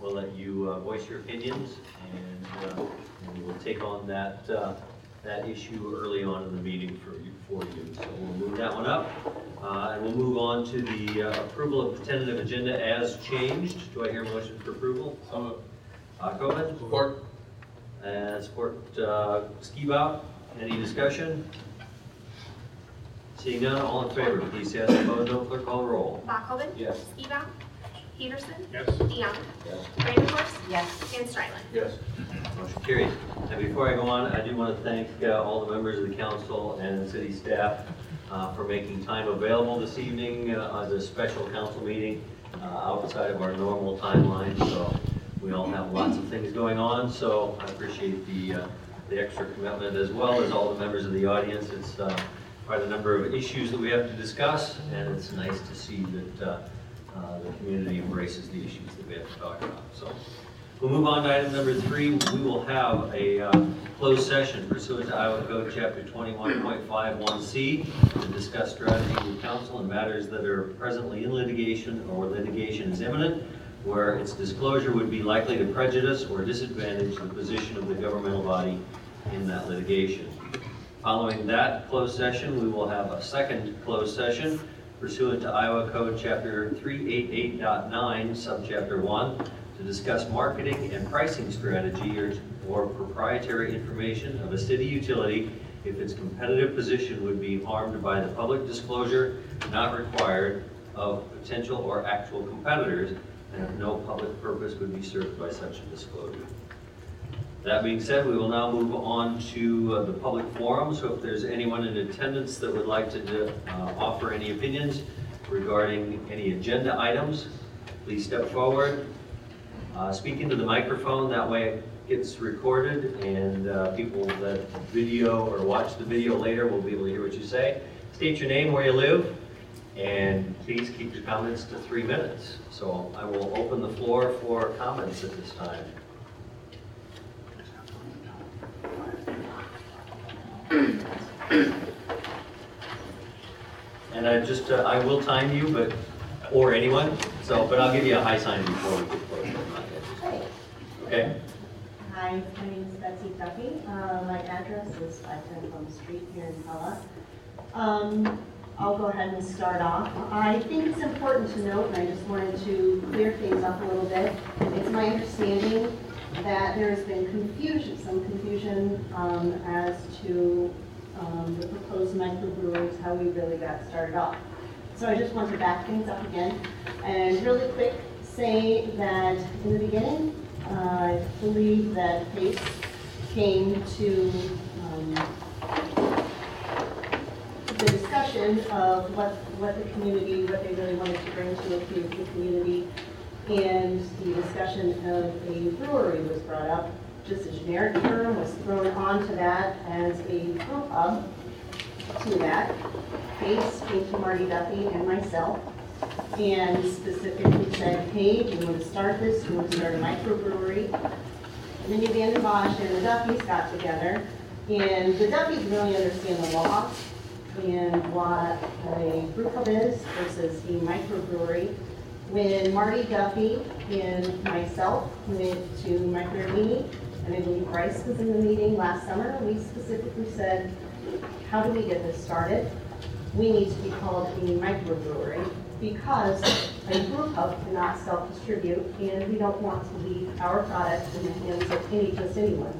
we'll let you voice your opinions, and we'll take on that issue early on in the meeting for you. So we'll move that one up, and we'll move on to the approval of the tentative agenda as changed. Do I hear a motion for approval? So moved. Coven? Support. And support Skibout. Any discussion? Seeing none, all in favor, please say yes. Opposed, no. Clerk call the roll. Bachhoven? Yes. Skibout? Peterson? Yes. DeYoung? Yes. Vandenhorst? Yes. And Stryland. Yes. Motion carries. And before I go on, I do want to thank all the members of the council and city staff for making time available this evening as a special council meeting outside of our normal timeline. So we all have lots of things going on, so I appreciate the extra commitment, as well as all the members of the audience. It's quite a number of issues that we have to discuss, and it's nice to see that the community embraces the issues that we have to talk about. So we'll move on to item number 3. We will have a closed session pursuant to Iowa Code Chapter 21.51C to discuss strategy with counsel in matters that are presently in litigation or litigation is imminent, where its disclosure would be likely to prejudice or disadvantage the position of the governmental body in that litigation. Following that closed session, we will have a second closed session pursuant to Iowa Code Chapter 388.9, Subchapter 1, to discuss marketing and pricing strategy or proprietary information of a city utility if its competitive position would be harmed by the public disclosure not required of potential or actual competitors, and if no public purpose would be served by such a disclosure. That being said, we will now move on to the public forum. So if there's anyone in attendance that would like to offer any opinions regarding any agenda items, please step forward. Speak into the microphone, that way it gets recorded, and people that video or watch the video later will be able to hear what you say. State your name, where you live, and please keep your comments to 3 minutes. So I will open the floor for comments at this time. And I will time you, or anyone, but I'll give you a high sign before we get close. Okay? Hi, my name is Betsy Duffy. My address is 510 Plum Street here in Pella. I'll go ahead and start off. I think it's important to note, and I just wanted to clear things up a little bit. It's my understanding that there has been some confusion as to the proposed microbreweries, how we really got started off. So I just want to back things up again and really quick say that in the beginning, I believe that Pace came to the discussion of what the community, what they really wanted to bring to the community, and the discussion of a brewery was brought up. Just a generic term was thrown onto that as a brew pub. To that, Pace came to Marty Duffy and myself and specifically said, hey, do you want to start this? Do you want to start a microbrewery? And then Van Bosch and the Duffys got together, and the Duffys really understand the law and what a brew pub is versus a microbrewery. When Marty Duffy and myself went to Mike Marini, and I believe Bryce was in the meeting last summer, we specifically said, how do we get this started? We need to be called a microbrewery because a brew pub cannot self-distribute, and we don't want to leave our products in the hands of just anyone.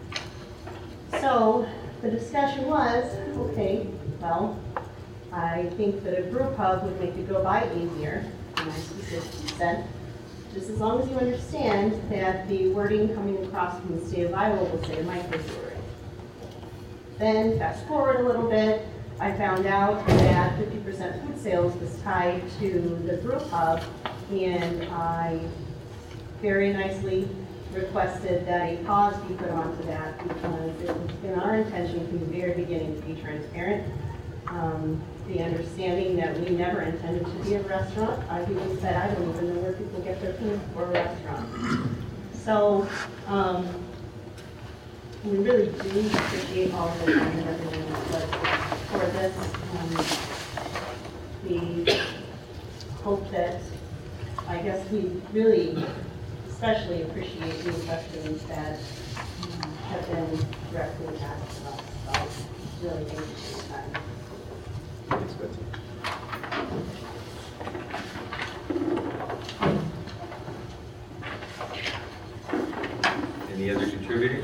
So the discussion was, okay, well, I think that a brew pub would make it go by easier, and I specifically said, just as long as you understand that the wording coming across from the state of Iowa will say microbrewery. Then fast forward a little bit, I found out that 50% food sales was tied to the brew pub, and I very nicely requested that a pause be put onto that because it was been our intention from the very beginning to be transparent. The understanding that we never intended to be a restaurant. I've even said I don't even know where people get their food for a restaurant. So we really do appreciate all of the time that everyone was for this. We hope that, I guess we really especially appreciate the questions that have been directly asked of us. So really thank you for your time. Thanks, Betsy. Any other contributors?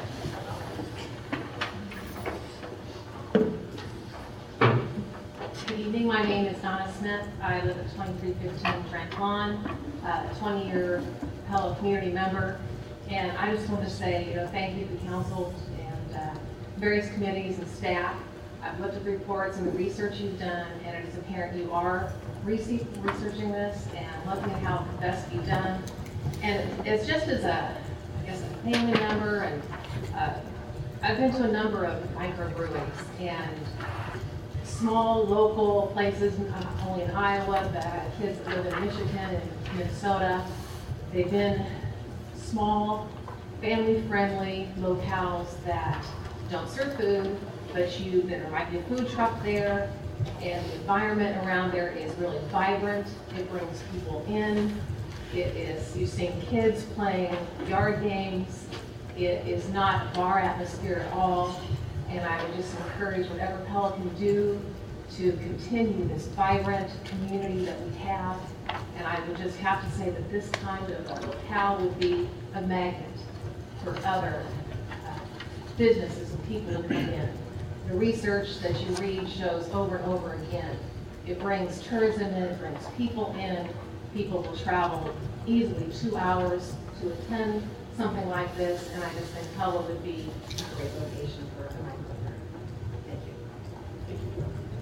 Good evening, my name is Donna Smith. I live at 2315 Trent Lawn, 20-year fellow community member. And I just want to say, thank you to the council and various committees and staff. I've looked at the reports and the research you've done, and it is apparent you are researching this and looking at how it can best be done. And it's just as a family member, and I've been to a number of microbreweries and small local places, not only in Iowa, but kids that live in Michigan and Minnesota. They've been small, family-friendly locales that don't serve food, but there might be a food truck there, and the environment around there is really vibrant. It brings people in. You've seen kids playing yard games. It is not a bar atmosphere at all. And I would just encourage whatever Pella can do to continue this vibrant community that we have. And I would just have to say that this kind of a locale would be a magnet for other businesses and people to come in. The research that you read shows over and over again. It brings tourism in, it brings people in. People will travel easily 2 hours to attend something like this, and I just think Pella would be a great location for a microbrewery. Thank you.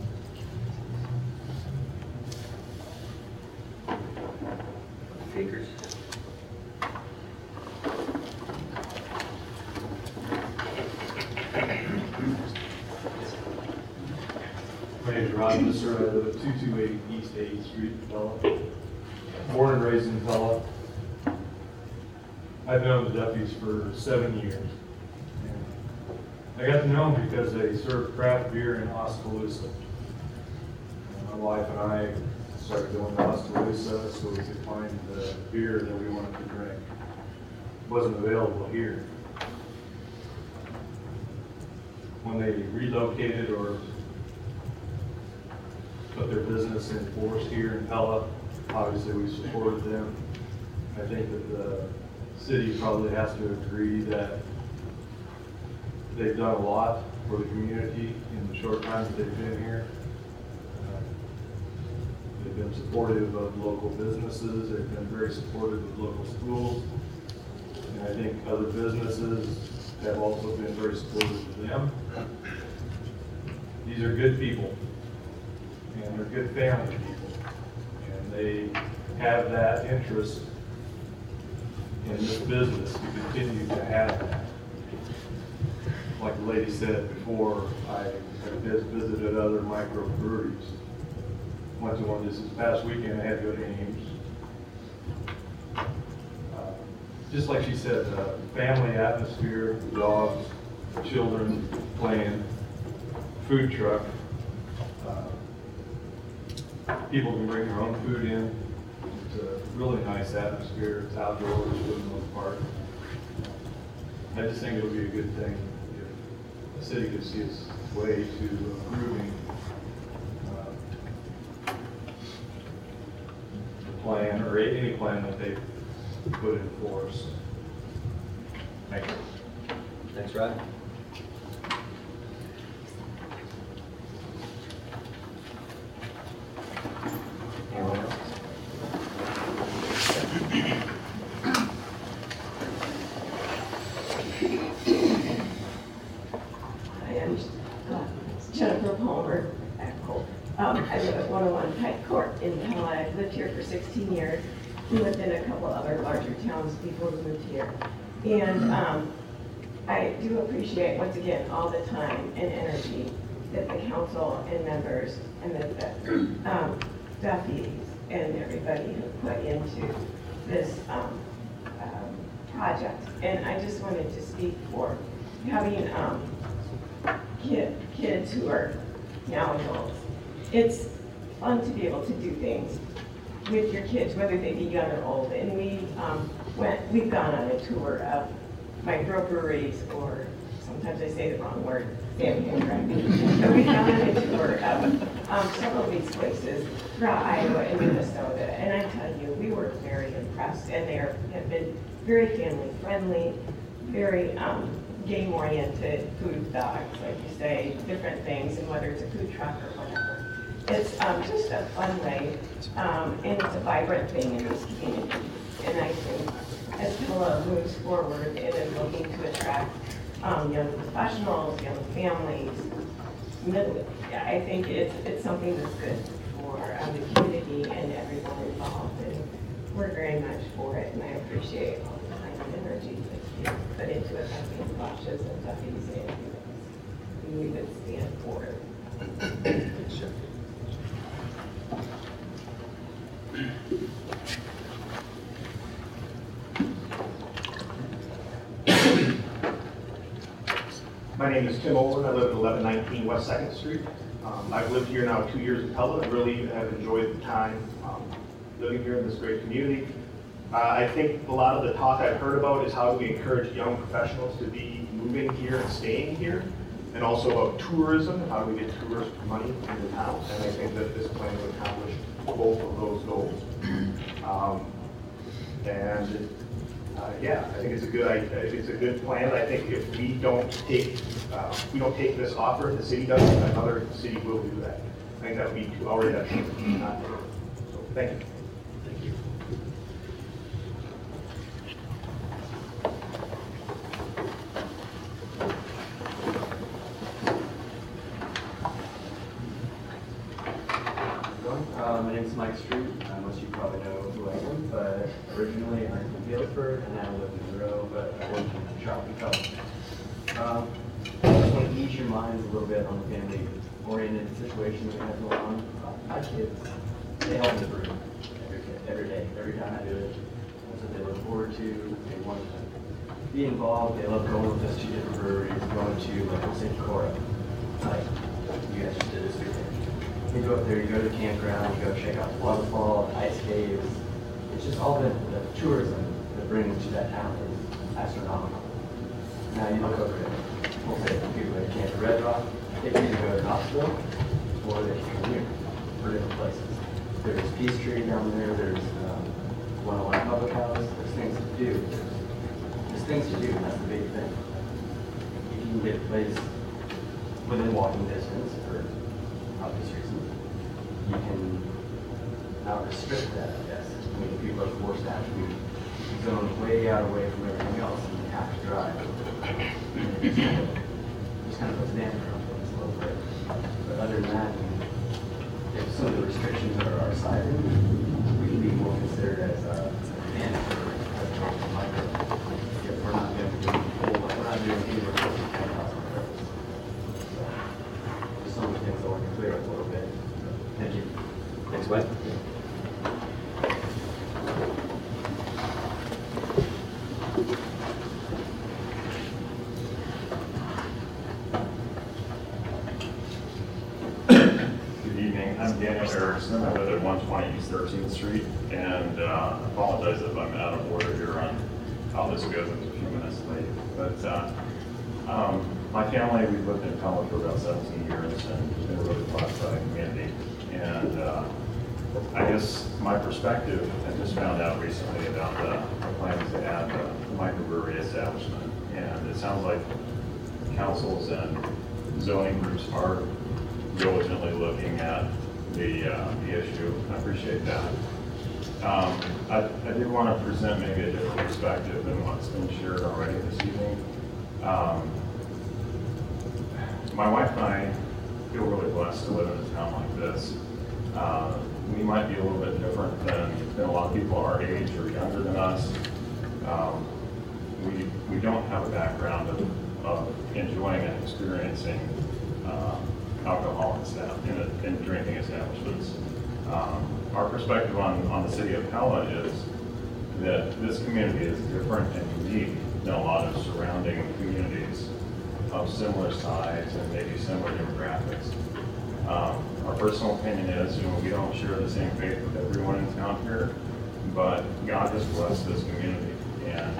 Takers? My name is Rod Visser. I live at 228 East 8th Street in Pella. Born and raised in Pella. I've known the Duffys for 7 years. And I got to know them because they serve craft beer in Oskaloosa. And my wife and I started going to Oskaloosa so we could find the beer that we wanted to drink. It wasn't available here. When they relocated or put their business in force here in Pella, obviously we supported them. I think that the city probably has to agree that they've done a lot for the community in the short time that they've been here. They've been supportive of local businesses. They've been very supportive of local schools. And I think other businesses have also been very supportive of them. These are good people. And they're good family people. And they have that interest in this business to continue to have that. Like the lady said before, I have visited other microbreweries. Went to one this past weekend. I had to go to Ames. Just like she said, family atmosphere, dogs, children playing, food truck. People can bring their own food in. It's a really nice atmosphere. It's outdoors for the most part. I just think it would be a good thing if the city could see its way to improving the plan or any plan that they put in force. Thank you. Thanks, Rod. Anyone else? I am Jennifer Palmer. I live at 101 Pike Court in Pella. I've lived here for 16 years. We lived in a couple other larger towns before we moved here. And I do appreciate, once again, all the time and energy that the council and members and the Duffys and everybody have put into this project. And I just wanted to speak for having kids who are now adults. It's fun to be able to do things with your kids, whether they be young or old. And we went we've gone on a tour of microbreweries, or sometimes I say the wrong word, Sam can correct me. So we've gone on a tour of several of these places throughout Iowa and Minnesota, and I tell you, we were very impressed, and they have been very family friendly, very game-oriented food dogs, like you say, different things, and whether it's a food truck or whatever. It's just a fun way, and it's a vibrant thing in this community. And I think as Pella moves forward, it is looking to attract young professionals, young families. I think it's something that's good for the community and everyone involved, and we're very much for it, and I appreciate all the time and energy that's being put into it by being cautious and Duffy's and we would stand for it. Sure. My name is Tim Olin. I live at 1119 West 2nd Street. I've lived here now 2 years in Pella. I really have enjoyed the time living here in this great community. I think a lot of the talk I've heard about is how do we encourage young professionals to be moving here and staying here, and also about tourism, and how do we get tourist money into town. And I think that this plan would accomplish both of those goals. Yeah, I think it's a good idea. It's a good plan. I think if we don't take this offer, the city doesn't, another city will do that. I think that would be too already that not there. So thank you. Thank you. My name is Mike Street. Most of you probably know who I am, but originally I'm from Galesburg and now live in Monroe, but I work in Shop and Cup. I just want to ease your minds a little bit on the family-oriented situation we have going on. My kids, they help me brew every day, every time I do it. That's what they look forward to. They want to be involved. They love going with us to different breweries, going to like St. Cora, like you guys just did this weekend. You go up there, you go to the campground, you go check out the waterfall, the ice caves. It's just all the tourism that brings to that town is astronomical. Now you look over there, we'll say people that camp at Red Rock, they can either go to Knoxville or they can come here for different places. There's Peachtree down there, there's 101 Public House, there's things to do. There's things to do, and that's the big thing. If you can get a place within walking distance for obvious reasons, you can not restrict that, I guess. I mean, people are forced to have to be zoned way out away from everything else, and you have to drive. And it just kind of puts damper on things a little bit. But other than that, if some of the restrictions are our side, we can be more considered as a mandatory micro. If we're not going to do we're not doing anywhere close to 10,000 barrels. So, just some of the things I want to clear up a little bit. Thank you. Thanks, Mike. Good evening. I'm Daniel Erickson. I live at 120 East 13th Street, and apologize if I'm out of order here on how this goes. It's a few minutes late. But my family, we've lived in Pella for about 17 years, and it's been a really blessed community. And I guess my perspective, I just found out recently about the plans to add the microbrewery establishment. And it sounds like councils and zoning groups are diligently looking at the issue. I appreciate that. I did want to present maybe a different perspective than what's been shared already this evening. My wife and I feel really blessed to live in a town like this. We might be a little bit different than a lot of people our age or younger than us. We don't have a background of enjoying and experiencing alcohol in drinking establishments. Our perspective on the city of Pella is that this community is different and unique than a lot of surrounding communities of similar size and maybe similar demographics. Our personal opinion is, we don't share the same faith with everyone in town here, but God has blessed this community, and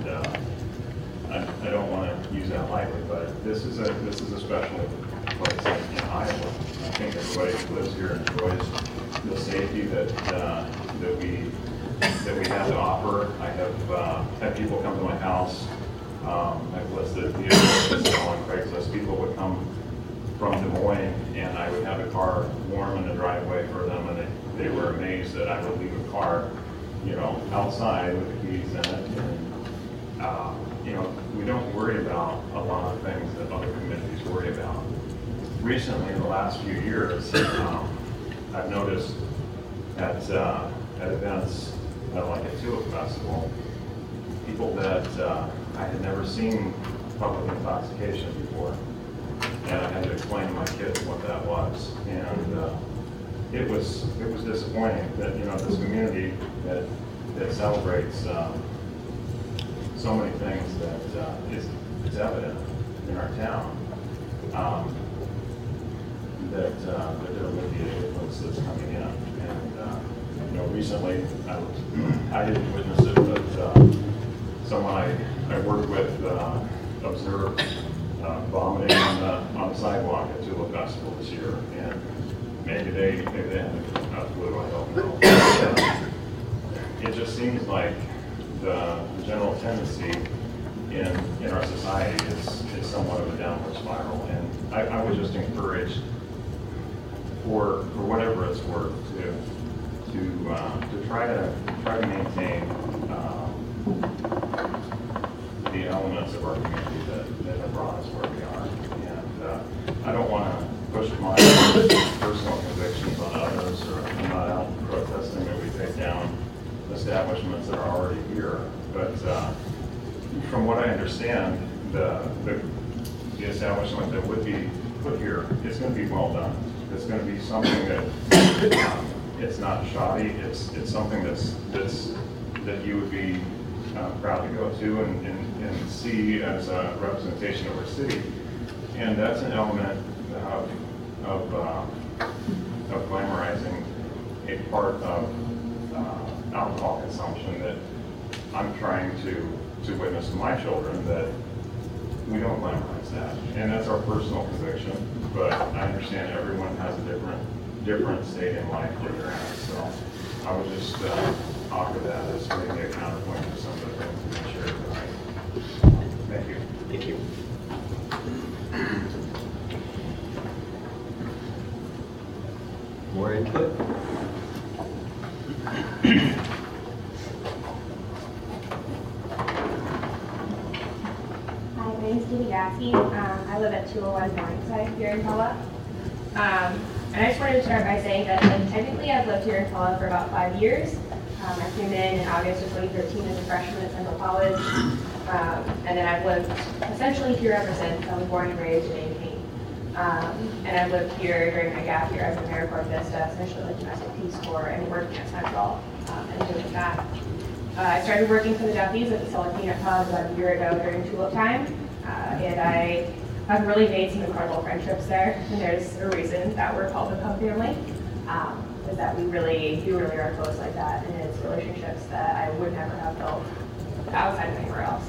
this is a special place in Iowa. I think everybody who lives here enjoys the safety that we have to offer. I have had people come to my house. I've listed vehicles on Craigslist. People would come from Des Moines, and I would have a car warm in the driveway for them, and they were amazed that I would leave a car, outside with the keys in it. And, we don't worry about a lot of things that other communities worry about. Recently, in the last few years, I've noticed at events like a Tulip Festival, people that I had never seen public intoxication before. And I had to explain to my kids what that was. And it was disappointing that, this community that celebrates so many things that is evident in our town, that there would be a difference that's coming in. And, recently, I didn't witness it, but someone I worked with observed vomiting on the sidewalk at Tulip Festival this year, and maybe they had a flu, I don't know. It just seems like the general tendency in our society is somewhat of a downward spiral, and I would just encourage, for whatever it's worth, to try to maintain the elements of our community that have brought us where we are. And I don't want to push my personal convictions on others, or I'm not out protesting that we take down establishments that are already here. But from what I understand, the establishment that would be put here is going to be well done. It's going to be something that it's not shoddy. It's something that you would be proud to go to and see as a representation of our city. And that's an element of glamorizing a part of alcohol consumption that I'm trying to witness in my children, that we don't glamorize that. And that's our personal conviction, but I understand everyone has a different state in life where they're at. So I would just offer that as maybe a counterpoint to some of the things that we shared tonight. Thank you. Thank you. More input? Hi, my name is Katie Gatsky. I live at 201 Morningside here in Pella. And I just wanted to start by saying that technically I've lived here in Pella for about 5 years. I came in August of 2013 as a freshman at Central College. And then I've lived essentially here ever since. I was born and raised in Ankeny. And I've lived here during my gap year as an AmeriCorps Vista, essentially like domestic Peace Corps, and working at Central and doing that. I started working for the Duffys at the Cellar Peanut Pub about a year ago during Tulip time. And I have really made some incredible friendships there. And there's a reason that we're called the Pub family, is that we really are close like that. And it's relationships that I would never have built outside of anywhere else.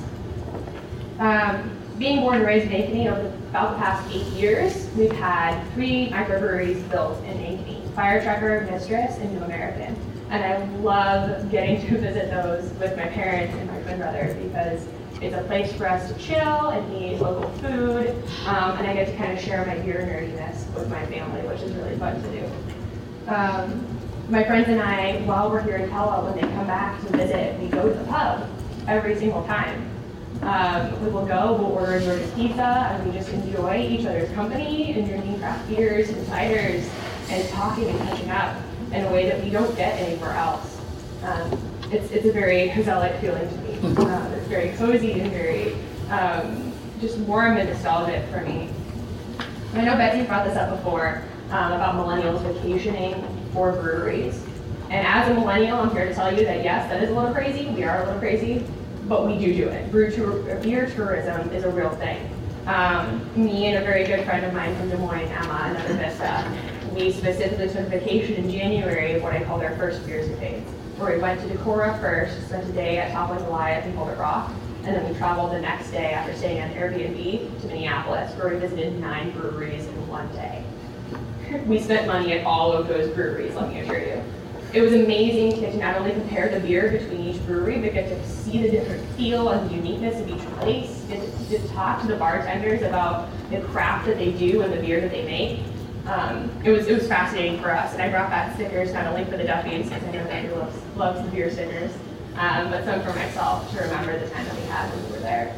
Being born and raised in Ankeny, over about the past 8 years, we've had 3 microbreweries built in Ankeny: Firetrucker, Mistress, and New American. And I love getting to visit those with my parents and my twin brother, because it's a place for us to chill and eat local food, and I get to kind of share my beer nerdiness with my family, which is really fun to do. My friends and I, while we're here in Pella, when they come back to visit, we go to the pub every single time. We will go, we'll order a Georgia pizza, and we just enjoy each other's company and drinking craft beers and ciders and talking and catching up in a way that we don't get anywhere else. It's a very angelic feeling to me. It's very cozy and very just warm and nostalgic for me. I know Betsy brought this up before about millennials vacationing for breweries. And as a millennial, I'm here to tell you that yes, that is a little crazy. We are a little crazy, but we do it. Beer tourism is a real thing. Me and a very good friend of mine from Des Moines, Emma, another Vista, we specifically took a vacation in January of what I called our first beer escapades. where we went to Decorah first, spent a day at Toppling Goliath and Boulder Rock, and then we traveled the next day after staying on Airbnb to Minneapolis, where we visited 9 breweries in one day. We spent money at all of those breweries, let me assure you. It was amazing to get to not only compare the beer between each brewery, but get to see the different feel and the uniqueness of each place, get to talk to the bartenders about the craft that they do and the beer that they make. It was fascinating for us, and I brought back stickers not only for the Duffies, because I know Andrew loves the beer stickers, but some for myself to remember the time that we had when we were there.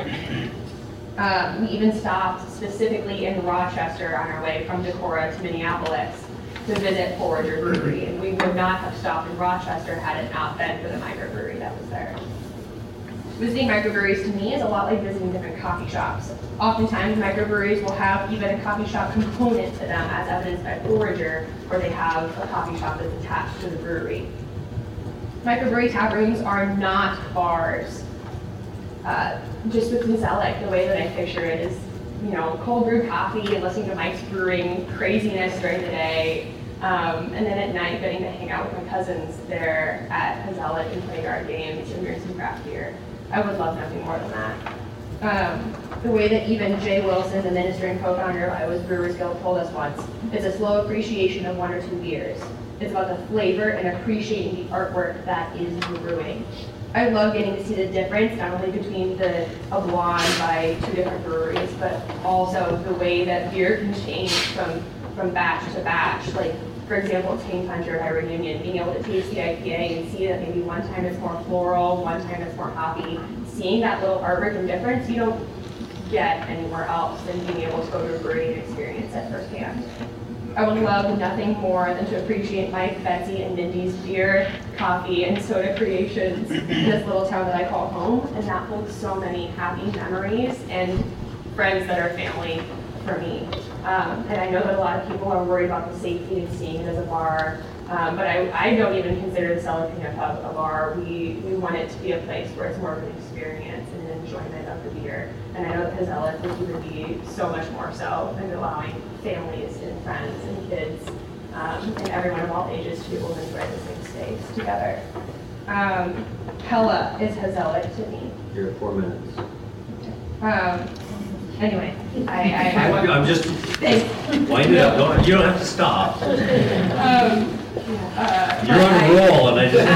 We even stopped specifically in Rochester on our way from Decorah to Minneapolis to visit Forager Brewery, and we would not have stopped in Rochester had it not been for the microbrewery that was there. Visiting microbreweries to me is a lot like visiting different coffee shops. Oftentimes, microbreweries will have even a coffee shop component to them, as evidenced by Forager, where they have a coffee shop that's attached to the brewery. Microbrewery tap rooms are not bars. Just with Gezellig, the way that I picture it is, you know, cold brew coffee and listening to Mike's brewing craziness during the day, and then at night getting to hang out with my cousins there at Gezellig and play card games and drink some craft beer. I would love nothing more than that. The way that even Jay Wilson, the minister and co-founder of Iowa's Brewers Guild, told us once, it's a slow appreciation of 1 or 2 beers. It's about the flavor and appreciating the artwork that is brewing. I love getting to see the difference, not only between a blonde by 2 different breweries, but also the way that beer can change from batch to batch. Like, for example, Tane Puncher by Reunion, being able to taste the IPA and see that maybe one time it's more floral, one time it's more hoppy. Seeing that little artwork and difference, you don't get anywhere else than being able to go to a brewery and experience it firsthand. I would love nothing more than to appreciate Mike, Betsy, and Mindy's beer, coffee, and soda creations in this little town that I call home, and that holds so many happy memories and friends that are family for me. And I know that a lot of people are worried about the safety of seeing it as a bar, but I don't even consider the Cellar Peanut Pub a bar. We want it to be a place where it's more of an experience and an enjoyment of the beer. And I know that Gezellig would even be so much more so, and allowing families and friends and kids and everyone of all ages to be able to enjoy the same space together. Hella is Gezellig to me. You're at 4 minutes. Anyway, I want I'm just, wind it up, you don't have to stop. You're on a roll, and I just.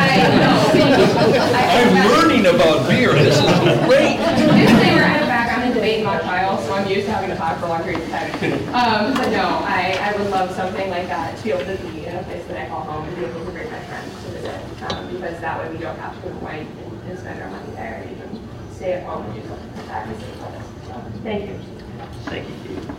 I'm learning about beer, this is great. Disclaimer, I'm a background in debate and mock trial, so I'm used to having to talk for long periods of time. But no, I would love something like that, to be able to be in a place that I call home and be able to bring my friends to visit. Because that way we don't have to go away and spend our money there, and you can stay at home and do something like that. So, thank you. Thank you, Keith.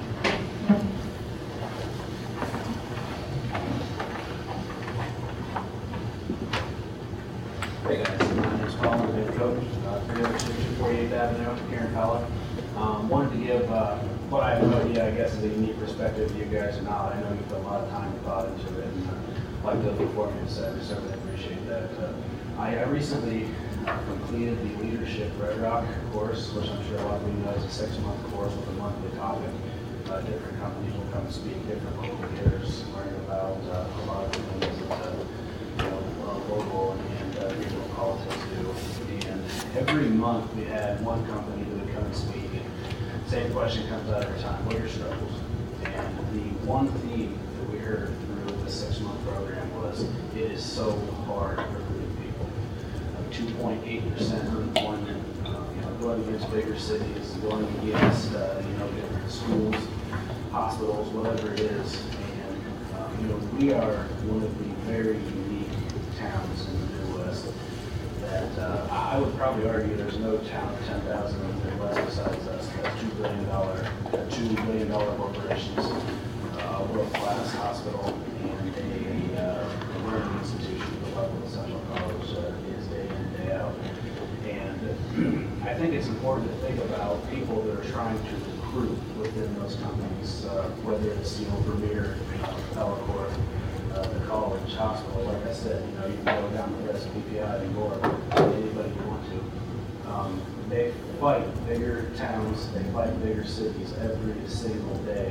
Hey guys, my name is Colin, I'm the head coach, 348th Avenue here in Pella. Wanted to give what I know, I guess, is a unique perspective to you guys or not. I know you put a lot of time and thought into it, and like the performance said, I certainly appreciate that. I recently completed the Leadership Red Rock course, which I'm sure a lot of you know is a 6-month course with a monthly topic. Different companies will come speak, different local leaders, learn about a lot of the things that local and regional politics do. And every month we had one company that would come and speak. And same question comes out every time: what are your struggles? And the one theme that we heard through the 6-month program was it is so hard to recruit people. 2.8% unemployment. Going against bigger cities, going against different schools, hospitals, whatever it is. And we are one of the very unique towns in the Midwest that I would probably argue there's no town of 10,000 in the Midwest besides us that's $2 billion corporations, a world-class hospital, and a learning institution, the level of Central College is day in and day out. And I think it's important to think about people that are trying to recruit within those companies, whether it's Vermeer, Pellacorp, the college, hospital. Like I said, you can go down the list, PPI and more, anybody you want to. They fight bigger towns, they fight bigger cities every single day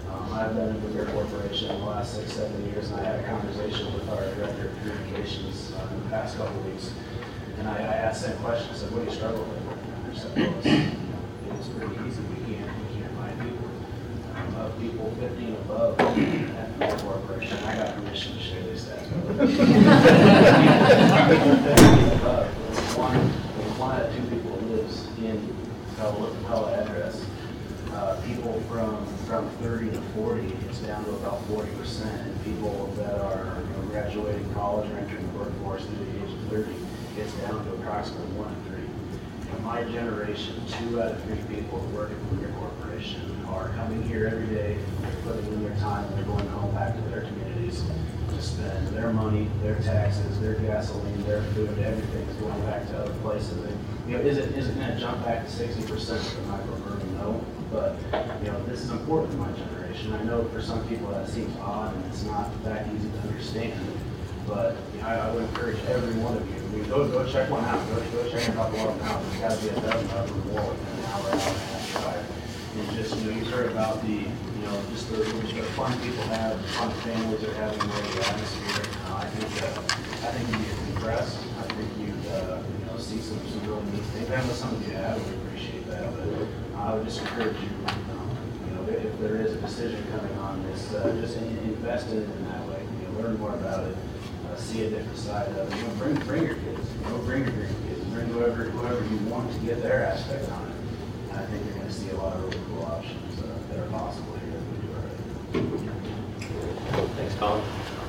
I've been in the Beer Corporation the last 6-7 years, and I had a conversation with our director of communications in the past couple of weeks. And I asked that question. I said, "What do you struggle with?" And I said, "Well, it's pretty easy. We can't find people. Of people 50 and above at the Beer Corporation." I got permission to share these stats. One out of 2 people lives in Pella address. People from 30 to 40, it's down to about 40%. And people that are graduating college or entering the workforce through the age of 30, it's down to approximately 1 in 3. In my generation, 2 out of 3 people who work at the Beer Corporation are coming here every day, they're putting in their time, and they're going home back to their communities to spend their money, their taxes, their gasoline, their food, everything's going back to other places. Is it going to jump back to 60% with the microbrewery? No. But this is important to my generation. I know for some people that seems odd and it's not that easy to understand. But I would encourage every one of you. Go check one out. Go check a couple of them out. There's got to be a dozen of them more within an hour and a half drive. And just you've heard about the just the fun people have, the fun families are having, the atmosphere. I think you'd be impressed. I think you'd see some really neat things. I know some of you have. We appreciate that, but I would just encourage you. If there is a decision coming on this, just invest in it in that way. Learn more about it. See a different side of it. Bring your kids. Bring your grandkids. Bring whoever you want to get their aspect on it. And I think you're going to see a lot of really cool options that are possible here if we do already. Thanks, Colin.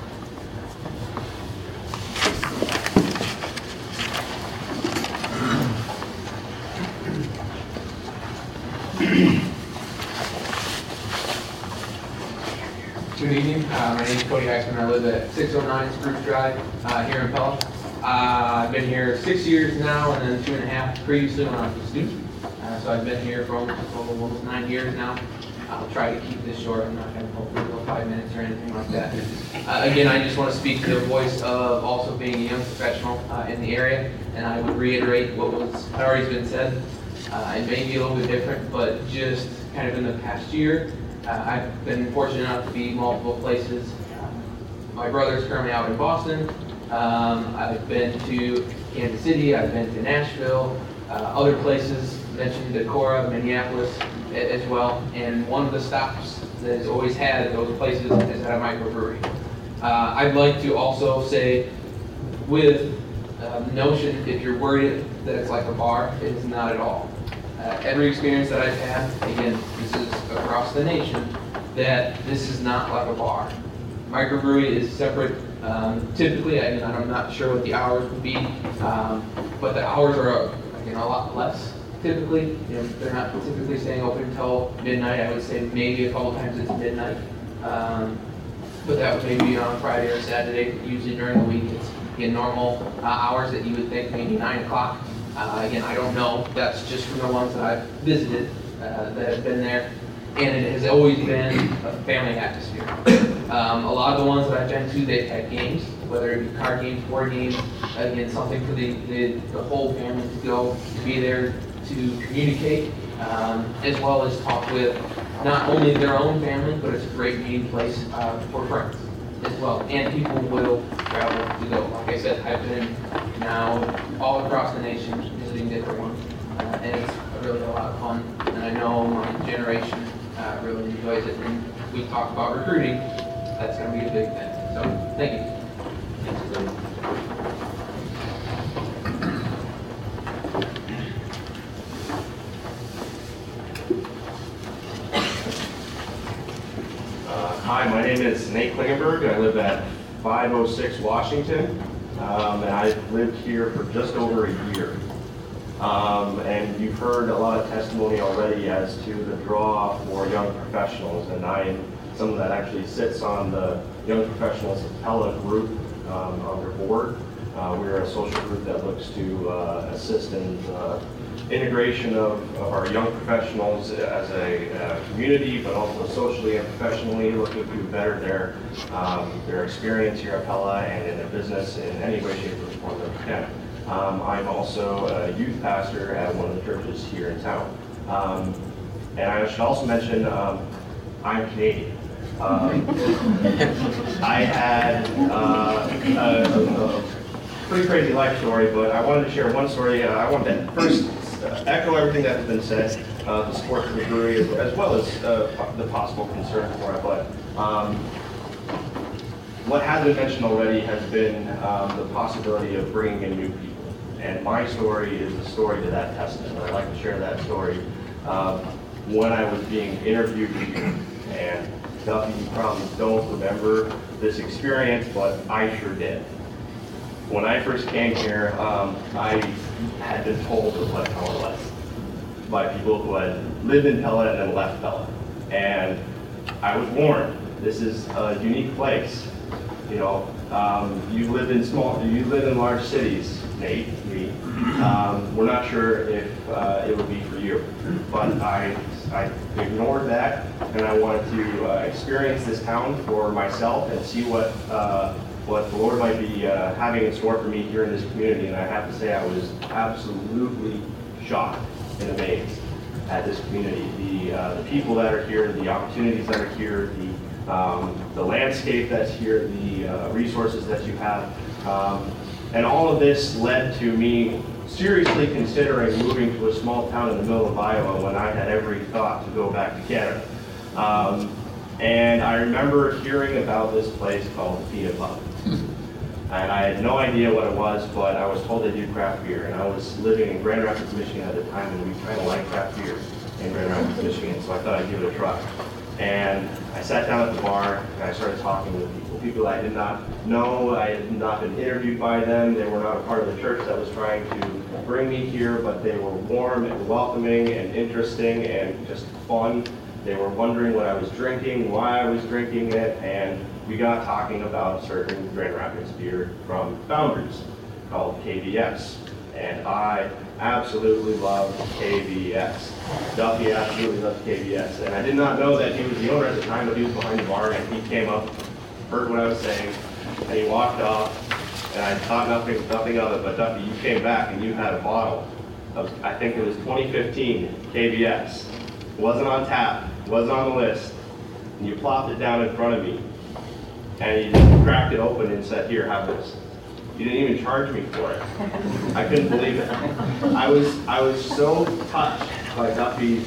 Good evening. My name is Cody Heisman. I live at 609 Spruce Drive here in Pella. I've been here 6 years now, and then 2.5 previously when I was a student. So I've been here for almost 9 years now. I'll try to keep this short. I'm not going to hopefully go 5 minutes or anything like that. Again, I just want to speak to the voice of also being a young professional in the area, and I would reiterate what had already been said. It may be a little bit different, but just kind of in the past year, I've been fortunate enough to be multiple places. My brother's currently out in Boston. I've been to Kansas City. I've been to Nashville. Other places, mentioned Decorah, Minneapolis as well. And one of the stops that has always had at those places is at a microbrewery. I'd like to also say, with the notion, if you're worried that it's like a bar, it is not at all. Every experience that I've had, again, this is across the nation, that this is not like a bar. Microbrewery is separate. Typically, I'm not sure what the hours would be, but the hours are again a lot less. Typically, they're not typically staying open until midnight. I would say maybe a couple times it's midnight, but that would maybe be on Friday or Saturday. Usually during the week, it's normal hours that you would think maybe 9 o'clock. Again, I don't know. That's just from the ones that I've visited that have been there. And it has always been a family atmosphere. A lot of the ones that I've been to, they've had games, whether it be card games, board games, again, something for the whole family to go, to be there, to communicate, as well as talk with not only their own family, but it's a great meeting place for friends as well. And people will travel to go. Like I said, I've been now all across the nation visiting different ones, and it's really a lot of fun. And I know my generation really enjoys it. And we talk about recruiting, that's going to be a big thing. So, thank you. Hi, my name is Nate Klingenberg. I live at 506 Washington, and I've lived here for just over a year. And you've heard a lot of testimony already as to the draw for young professionals, and I am someone that actually sits on the Young Professionals of Pella group on their board. We're a social group that looks to assist in integration of our young professionals as a community, but also socially and professionally, looking to better their experience here at Pella and in their business in any way, shape, or form that we can. I'm also a youth pastor at one of the churches here in town. And I should also mention, I'm Canadian. I had a pretty crazy life story, but I wanted to share one story. I wanted to first echo everything that has been said, the support for the brewery, as well as the possible concern for it. But what has been mentioned already has been the possibility of bringing in new people. And my story is the story to that testament. I'd like to share that story when I was being interviewed here. And Duffy, you probably don't remember this experience, but I sure did. When I first came here, I had been told what Pella was by people who had lived in Pella and then left Pella. And I was warned, this is a unique place. You know, you live in large cities, Nate, me. We're not sure if it would be for you, but I ignored that, and I wanted to experience this town for myself and see what the Lord might be having in store for me here in this community. And I have to say, I was absolutely shocked and amazed at this community. The people that are here, the opportunities that are here, the landscape that's here, the resources that you have. And all of this led to me seriously considering moving to a small town in the middle of Iowa when I had every thought to go back to Canada. And I remember hearing about this place called the Peanut Pub. And I had no idea what it was, but I was told they do craft beer. And I was living in Grand Rapids, Michigan at the time, and we kind of liked craft beer in Grand Rapids, Michigan, so I thought I'd give it a try. And I sat down at the bar, and I started talking with people I did not know. I had not been interviewed by them. They were not a part of the church that was trying to bring me here, but they were warm and welcoming and interesting and just fun. They were wondering what I was drinking, why I was drinking it, and we got talking about a certain Grand Rapids beer from Founders called KBS. And I absolutely loved KBS. Duffy absolutely loved KBS. And I did not know that he was the owner at the time, but he was behind the bar, and he came up, heard what I was saying, and he walked off, and I thought nothing of it. But Duffy, you came back and you had a bottle of, I think it was 2015 KBS. It wasn't on tap, it wasn't on the list. And you plopped it down in front of me, and you just cracked it open and said, "Here, have this." You didn't even charge me for it. I couldn't believe it. I was so touched by Duffy's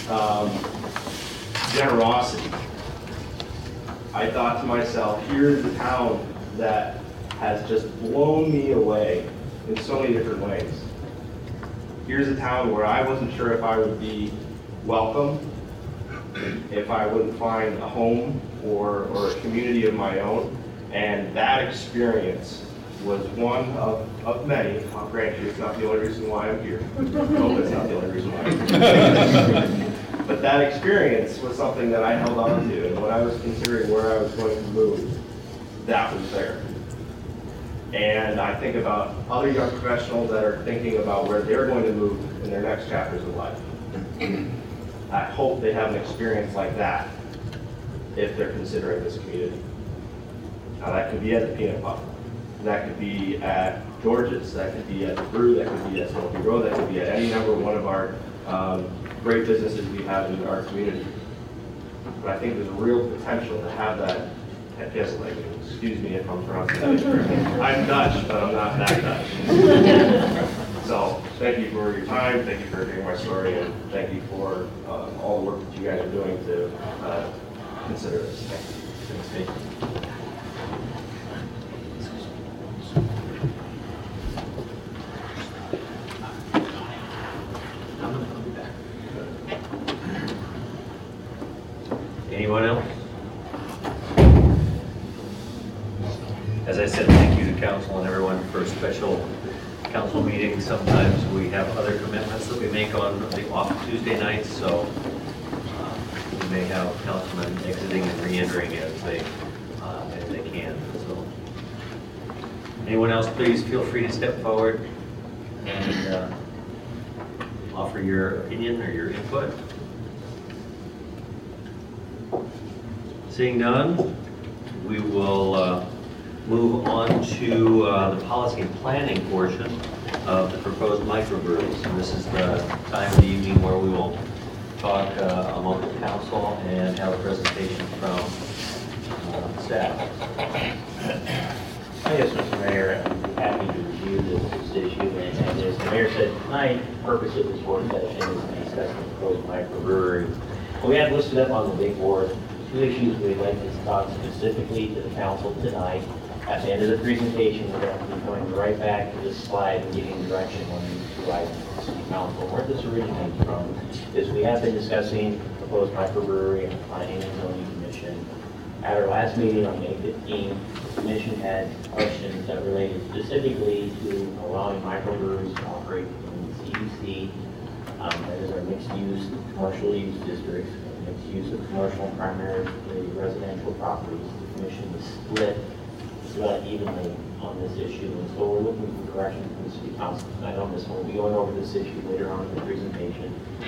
generosity. I thought to myself, here's a town that has just blown me away in so many different ways. Here's a town where I wasn't sure if I would be welcome, if I wouldn't find a home or a community of my own. And that experience was one of many. I'll grant you, it's not the only reason why I'm here. No, it's not the only reason why I'm here. But that experience was something that I held on to, and when I was considering where I was going to move, that was there. And I think about other young professionals that are thinking about where they're going to move in their next chapters of life. I hope they have an experience like that if they're considering this community. Now that could be at the Peanut Pub. That could be at George's, that could be at the Brew, that could be at Smoky Row, that could be at any number one of our great businesses we have in our community. But I think there's a real potential to have that at Kissling. Excuse me if I'm pronouncing that incorrectly. I'm Dutch, but I'm not that Dutch. So thank you for your time, thank you for hearing my story, and thank you for all the work that you guys are doing to consider this. Thank you. Anyone else? As I said, thank you to council and everyone for a special council meeting. Sometimes we have other commitments that we make on the off Tuesday nights, so we may have councilmen exiting and re-entering as they can. So, anyone else, please feel free to step forward and offer your opinion or your input. Seeing none, we will move on to the policy and planning portion of the proposed microbreweries. And this is the time of the evening where we will talk among the council and have a presentation from staff. Yes, Mr. Mayor, I'm happy to review this issue, and as the mayor said tonight, the purpose of this work session is to discuss the proposed microbrewery. We have listed up on the big board 2 issues we'd like to talk specifically to the council tonight. At the end of the presentation, we're going to be going right back to this slide and giving direction on these 2 items to the city council. Where this originates from is we have been discussing the proposed microbrewery and planning and zoning commission. At our last meeting on May 15th, the commission had questions that related specifically to allowing microbreweries to operate in the CDC, that is our mixed-use commercial use districts, mixed use of commercial and primarily residential properties. The commission is split about evenly on this issue, and so we're looking for direction from the city council tonight on this one. We'll be going over this issue later on in the presentation.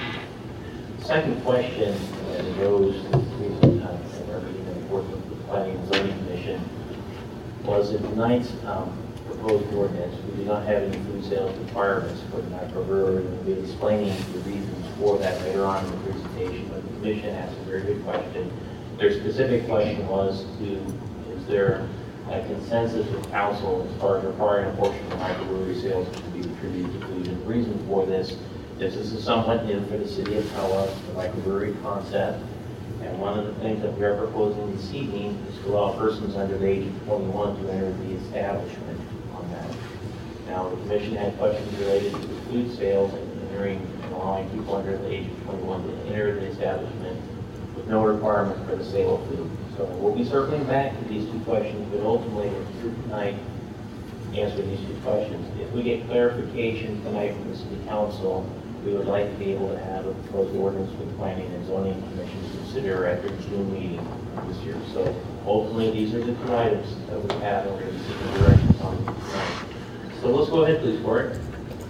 Second question that arose in our meeting and working with the Planning and Zoning Commission was in tonight's proposed ordinance, we do not have any food sales requirements for the microbrewery, and we'll be explaining the reasons for that later on in the presentation. But the commission asked a very good question. Their specific question was is there a consensus with council as far as requiring a portion of microbrewery sales to be attributed to food? And the reason for this is somewhat new for the city of Pella, the microbrewery concept. And one of the things that we are proposing this evening is to allow persons under the age of 21 to enter the establishment on that. Now, the commission had questions related to the food sales and entering and allowing people under the age of 21 to enter the establishment with no requirement for the sale of food. So we'll be circling back to these 2 questions, but ultimately, we're here tonight answering these 2 questions. If we get clarification tonight from the city council, we would like to be able to have a proposed ordinance with planning and zoning commission to consider at their June meeting this year. So ultimately, these are the 2 items that we have, and we're going to be seeking directions on tonight. So let's go ahead, please, for it.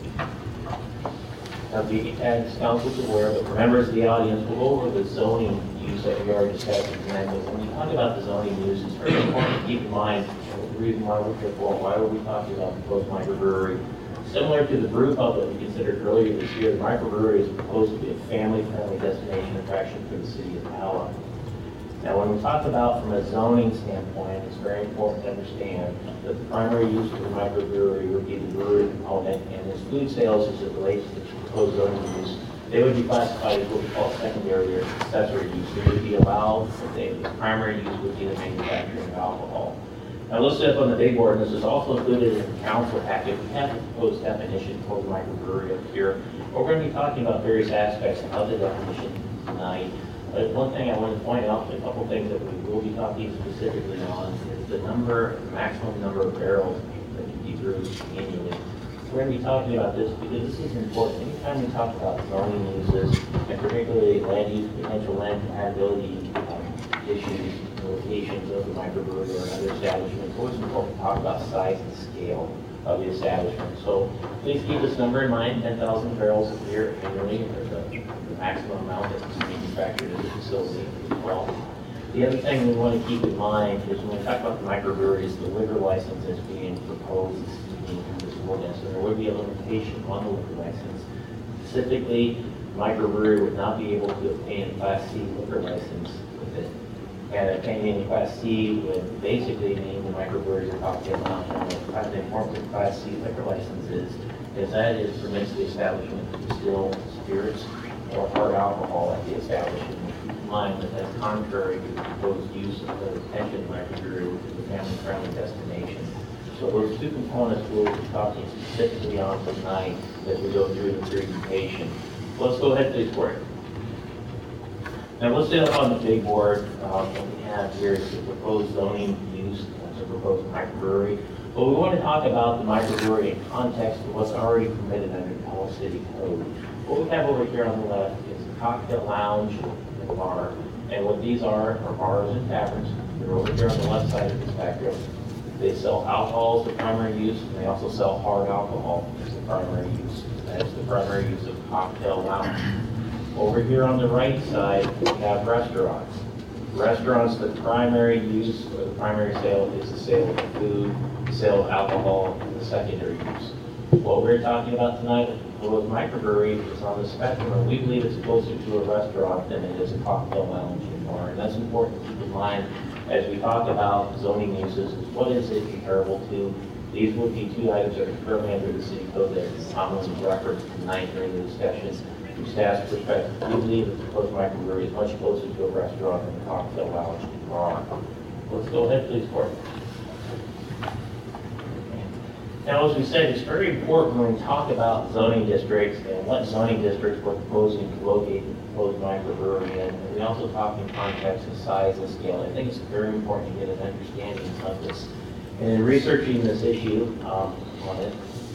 Now, as council's aware, but for members of the audience, we'll go over the zoning use that we already discussed tonight. But when we talk about the zoning use, it's very important to keep in mind the reason why we're here for. Why are we talking about the proposed microbrewery? Similar to the brew pub that we considered earlier this year, the microbrewery is proposed to be a family-friendly destination attraction for the city of Pella. Now, when we talk about from a zoning standpoint, it's very important to understand that the primary use of the microbrewery would be the brewery component, and as food sales as it relates to the proposed zoning use, they would be classified as what we call secondary or accessory use. They would be allowed, but the primary use would be the manufacturing of alcohol. Now, listed up on the big board, and this is also included in the council packet, we have the proposed definition for the microbrewery up here. We're going to be talking about various aspects of the definition tonight. But one thing I want to point out, a couple things that we will be talking specifically on, is the maximum number of barrels that can be brewed annually. We're going to be talking about this because this is important. Anytime we talk about zoning uses, and particularly land use, potential land compatibility issues, locations of the microbrewery or another establishment, it's always important to talk about size and scale of the establishment. So please keep this number in mind, 10,000 barrels a year annually, or the maximum amount that's manufactured in the facility as well. The other thing we want to keep in mind is when we talk about the microbreweries, the liquor license is being proposed in this ordinance, and there would be a limitation on the liquor license. Specifically, the microbrewery would not be able to obtain a Class C liquor license with it. And obtaining a Class C would basically mean the microbreweries are cocktail lounge. And the importance of Class C liquor licenses is that it permits the establishment to distill spirits or hard alcohol at the establishment. Keep in mind that that's contrary to the proposed use of the Pension microbrewery, which is a family-friendly destination. So those 2 components we'll be talking specifically on tonight as we go through the presentation. Let's go ahead, please, for it. Now, let's sit up on the big board. What we have here is the proposed zoning use of the proposed microbrewery. But we want to talk about the microbrewery in context of what's already permitted under the Pella City Code. What we have over here on the left is a cocktail lounge and a bar. And what these are bars and taverns. They're over here on the left side of the spectrum. They sell alcohol as the primary use, and they also sell hard alcohol as the primary use. That is the primary use of cocktail lounge. Over here on the right side, we have restaurants. Restaurants, the primary use or the primary sale is the sale of food, the sale of alcohol, and the secondary use. What we're talking about tonight with the proposed microbrewery is on the spectrum, and we believe it's closer to a restaurant than it is a cocktail lounge and bar. And that's important to keep in mind as we talk about zoning uses. What is it comparable to? These would be two items that are currently under the city code that are commonly referenced tonight during the discussion. From staff's perspective, we believe that the proposed microbrewery is much closer to a restaurant than a cocktail lounge and bar. Let's go ahead, please, Court. Now, as we said, it's very important when we talk about zoning districts and what zoning districts we're proposing to locate the proposed microbrewery in. And we also talk in context of size and scale. I think it's very important to get an understanding of this. And in researching this issue on it,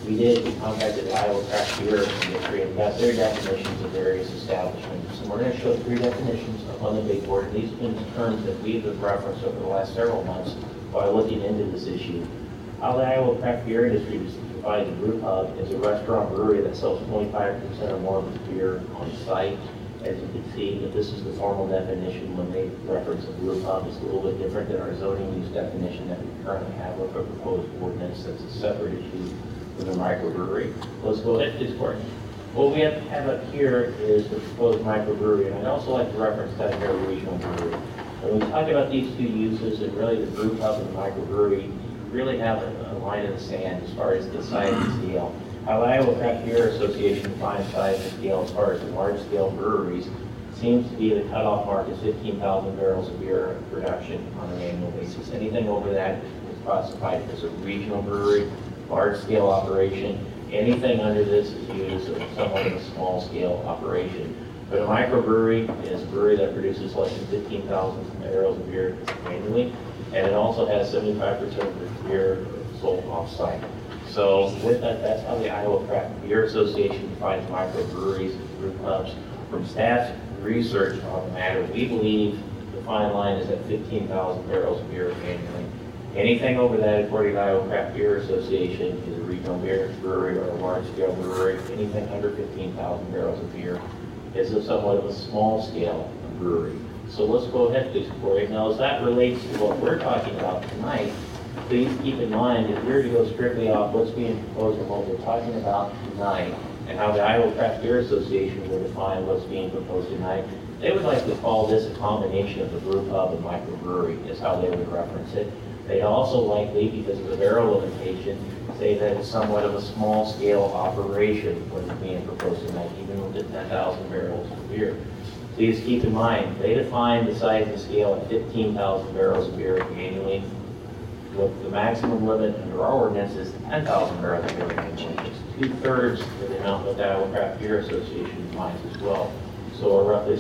we contacted the Iowa Craft Beer Industry and got their definitions of various establishments. And we're going to show 3 definitions up on the big board. And these have been terms that we've referenced over the last several months while looking into this issue. How the Iowa Craft Beer Industry defines a brew pub is a restaurant brewery that sells 25% or more of its beer on site. As you can see, but this is the formal definition. When they reference a brew pub, it's a little bit different than our zoning use definition that we currently have with a proposed ordinance. That's a separate issue with a microbrewery. Let's go ahead, please, Court. What we have up here is the proposed microbrewery, and I'd also like to reference that here regional brewery. When we talk about these two uses, and really the brew pub and the microbrewery, you really have a line in the sand as far as the size and scale. How the Iowa Craft Beer Association defines size and scale as far as the large-scale breweries seems to be the cutoff mark is 15,000 barrels of beer production on an annual basis. Anything over that is classified as a regional brewery, large-scale operation. Anything under this is used as somewhat of a small-scale operation. But a microbrewery is a brewery that produces less than 15,000 barrels of beer annually, and it also has 75% of the beer sold off-site. So with that, that's how the Iowa Craft Beer Association defines microbreweries and brew pubs. From staff's research on the matter, we believe the fine line is at 15,000 barrels of beer annually. Anything over that, according to the Iowa Craft Beer Association, is a regional beer brewery or a large-scale brewery. Anything under 15,000 barrels of beer is somewhat of a small-scale brewery. So let's go ahead, please, Corey. Now, as that relates to what we're talking about tonight, please keep in mind, if we were to go strictly off what's being proposed and what we're talking about tonight, and how the Iowa Craft Beer Association would define what's being proposed tonight, they would like to call this a combination of a brew pub and microbrewery, is how they would reference it. They'd also likely, because of the barrel limitation, say that it's somewhat of a small-scale operation what is being proposed tonight, even with the 10,000 barrels of beer. Please keep in mind, they define the size and scale at 15,000 barrels of beer annually. With the maximum limit under our ordinance is 10,000 barrels of beer annually. It's 2/3 of the amount that the Iowa Craft Beer Association defines as well. So roughly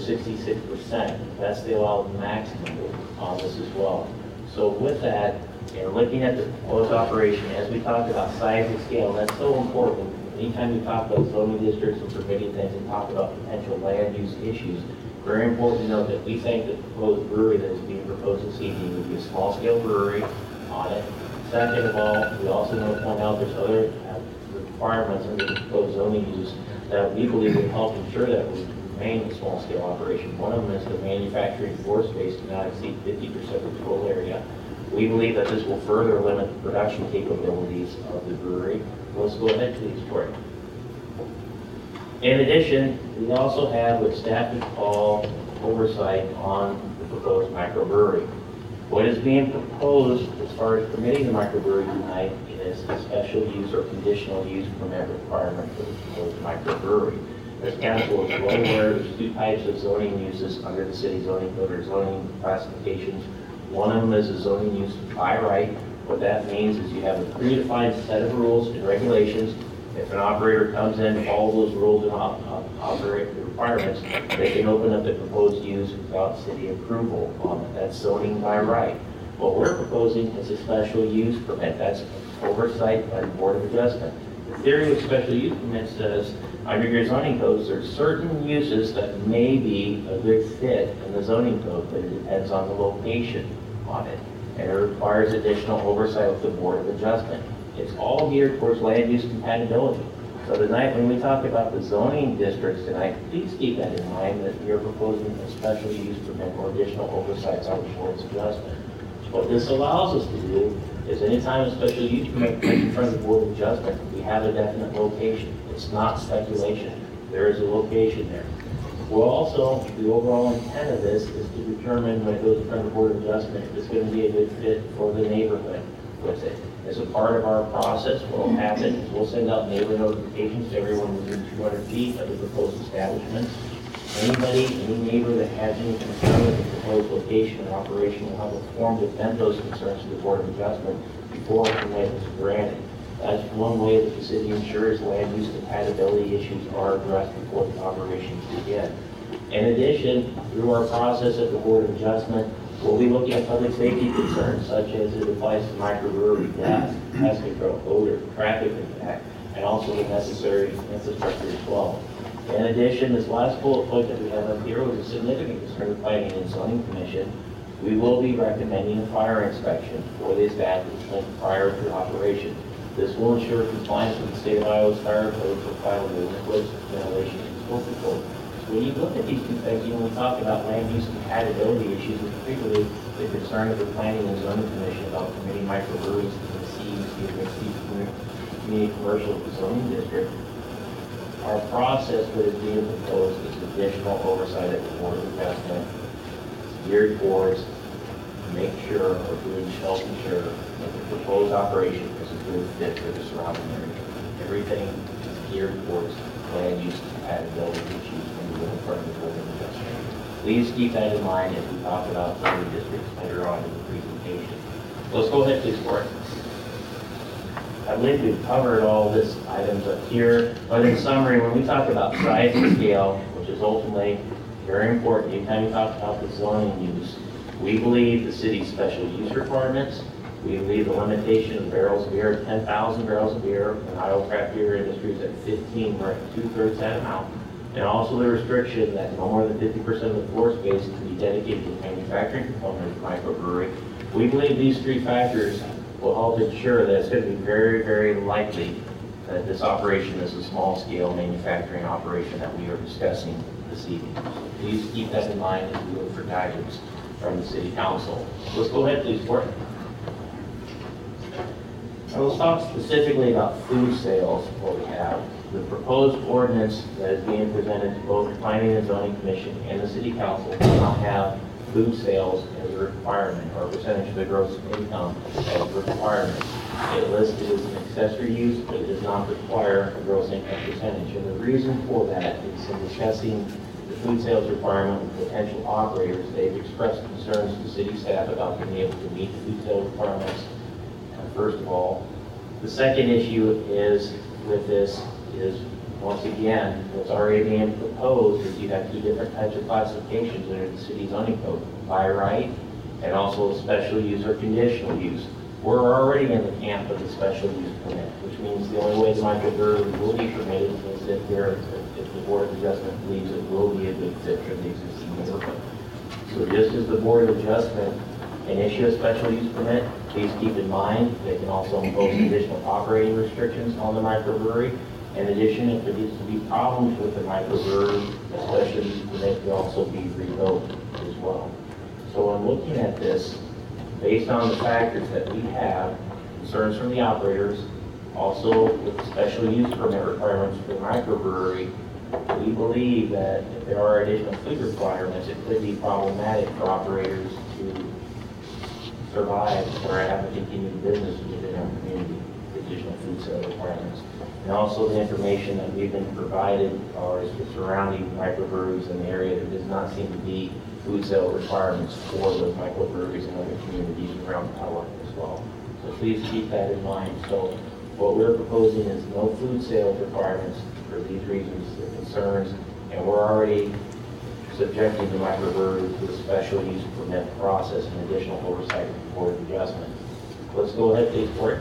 66%. That's the allowed maximum on this as well. So with that, and looking at the proposed operation, as we talked about size and scale, that's so important. Anytime we talk about zoning districts and permitting things and talk about potential land use issues, very important to note that we think the proposed brewery that is being proposed this evening would be a small-scale brewery on it. Second of all, we also want to point out there's other requirements under the proposed zoning use that we believe will help ensure that we remain a small-scale operation. One of them is the manufacturing floor space to not exceed 50% of the total area. We believe that this will further limit the production capabilities of the brewery. Let's go ahead, please, Tori. In addition, we also have what staff would call oversight on the proposed microbrewery. What is being proposed as far as permitting the microbrewery tonight is a special use or conditional use permit requirement for the proposed microbrewery. As council is well aware, there's 2 types of zoning uses under the city zoning code or zoning classifications. One of them is a zoning use by right. What that means is you have a predefined set of rules and regulations. If an operator comes in, follow those rules and operate the requirements, they can open up the proposed use without city approval on it. That's zoning by right. What we're proposing is a special use permit. That's oversight by the Board of Adjustment. The theory of special use permit says, under your zoning codes, there's certain uses that may be a good fit in the zoning code, but it depends on the location on it. And it requires additional oversight with the Board of Adjustment. It's all geared towards land use compatibility. So tonight, when we talk about the zoning districts tonight, please keep that in mind that you're proposing a special use permit or additional oversight by the Board's adjustment. What this allows us to do is anytime a special use permit comes in front of the Board of Adjustment, we have a definite location. It's not speculation. There is a location there. Well, also, the overall intent of this is to determine when it goes in front of the Board of Adjustment if it's going to be a good fit for the neighborhood with it. As a part of our process, what will happen is we'll send out neighbor notifications to everyone within 200 feet of the proposed establishment. Any neighbor that has any concern with the proposed location or operation will have a form to vent those concerns to the Board of Adjustment before a permit is granted. That's one way that the city ensures land use compatibility issues are addressed before the operations begin. In addition, through our process at the Board of Adjustment, we'll be looking at public safety concerns such as it applies to microbrewery gas, pest control, odor, traffic impact, and also the necessary infrastructure as well. In addition, this last bullet point that we have up here was a significant concern of Planning and Zoning Commission. We will be recommending a fire inspection for the establishment prior to operation. This will ensure compliance with the state of Iowa's fire code for fire liquids, ventilation, and smoke control. So when you look at these two things, we talk about land use compatibility issues, and particularly the concern of the Planning and Zoning Commission about permitting microbreweries in the community commercial zoning district. Our process that is being proposed is additional oversight at the Board of Adjustment, geared towards make sure or to help ensure that the proposed operation is a good fit for the surrounding area. Everything is geared towards land use compatibility issues when we go in front of the Board of Adjustment. Please keep that in mind as we talk about zoning districts later on in the presentation. Let's go ahead, please, Court. I believe we've covered all this items up here, but in summary, when we talk about size and scale, which is ultimately very important, anytime we talk about the zoning use, we believe the city's special use requirements, we believe the limitation of barrels of beer, 10,000 barrels of beer, and Iowa craft beer industry is at 15, we're at 2/3 that amount, and also the restriction that no more than 50% of the floor space can be dedicated to the manufacturing component of the microbrewery. We believe these three factors will help ensure that it's going to be very, very likely that this operation is a small-scale manufacturing operation that we are discussing this evening. So please keep that in mind as we look for guidance from the City Council. Let's go ahead, please, Court. Now let's talk specifically about food sales, what we have. The proposed ordinance that is being presented to both the Planning and Zoning Commission and the City Council does not have food sales as a requirement, or a percentage of the gross income as a requirement. It listed as an accessory use, but it does not require a gross income percentage. And the reason for that is in discussing the food sales requirement with potential operators, they've expressed concerns to city staff about being able to meet the food sales requirements, first of all. The second issue is with this is, once again, what's already being proposed is you have two different types of classifications under the city zoning code, by right and also special use or conditional use. We're already in the camp of the special use permit, which means the only way the microbrewery will be permitted is if the Board of Adjustment believes it will be a good fit for the existing neighborhood. So just as the Board of Adjustment can issue a special use permit, please keep in mind they can also impose additional operating restrictions on the microbrewery. In addition, if there needs to be problems with the microbrewery, a special use permit can also be revoked as well. So when looking at this, based on the factors that we have, concerns from the operators, also with the special use permit requirements for the microbrewery, we believe that if there are additional food requirements, it could be problematic for operators to survive or have a continued business within our community, additional food sale requirements. And also the information that we've been provided are the surrounding microbreweries in the area. There does not seem to be food sale requirements for those microbreweries in other communities around Iowa as well. So please keep that in mind. So what we're proposing is no food sales requirements for these reasons, the concerns, and we're already subjecting the microbrewery to the special use permit process and additional oversight of the Board of Adjustment. Let's go ahead, please, Court.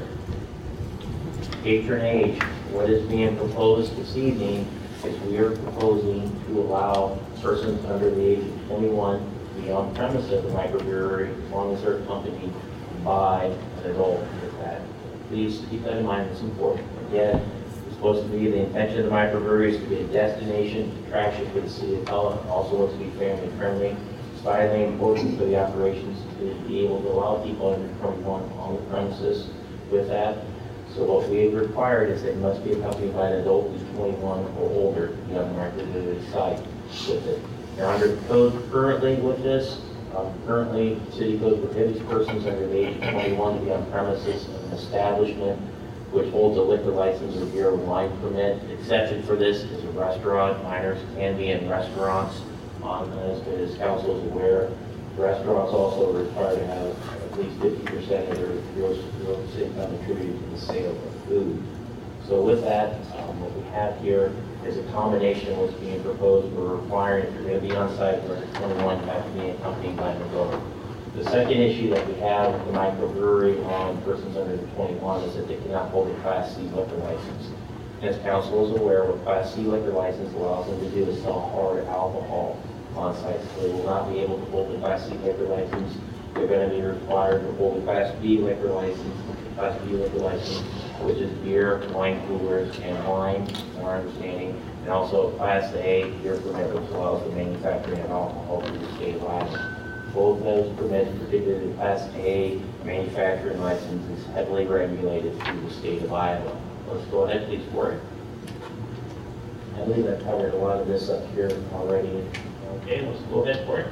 Patronage. What is being proposed this evening is we are proposing to allow persons under the age of 21 to be on premise of the microbrewery as long as they're accompanied by an adult with that. Please keep that in mind, it's important. Again, it's supposed to be the intention of the microbrewery is to be a destination attraction for the city of Pella. Also wants to be family friendly. It's vitally important for the operations to be able to allow people under 21 on the premises with that. So what we have required is they must be accompanied by an adult who's 21 or older to be on the microbrewery site with it. They're under code currently with this. Currently, city code prohibits persons under the age of 21 to be on premises of an establishment which holds a liquor license or beer or wine permit. Exception for this is a restaurant. Minors can be in restaurants. As council is aware, restaurants also are required to have at least 50% of their gross income attributed to the sale of food. So with that, what we have here is a combination of what's being proposed. We're requiring if you're going to be on site for 21 to have to be accompanied by an adult. The second issue that we have with the microbrewery on persons under the 21 is that they cannot hold a Class C liquor license. As council is aware, what Class C liquor license allows them to do is sell hard alcohol on site. So they will not be able to hold a Class C liquor license. They're going to be required to hold a Class B liquor license, which is beer, wine coolers, and wine, from our understanding, and also a Class A beer permit, which allows the manufacturing of alcohol through the state of Iowa. Both those permits, particularly the Class A manufacturing license, is heavily regulated through the state of Iowa. Let's go ahead, please, for it. I believe I've covered a lot of this up here already. Okay, let's go ahead for it.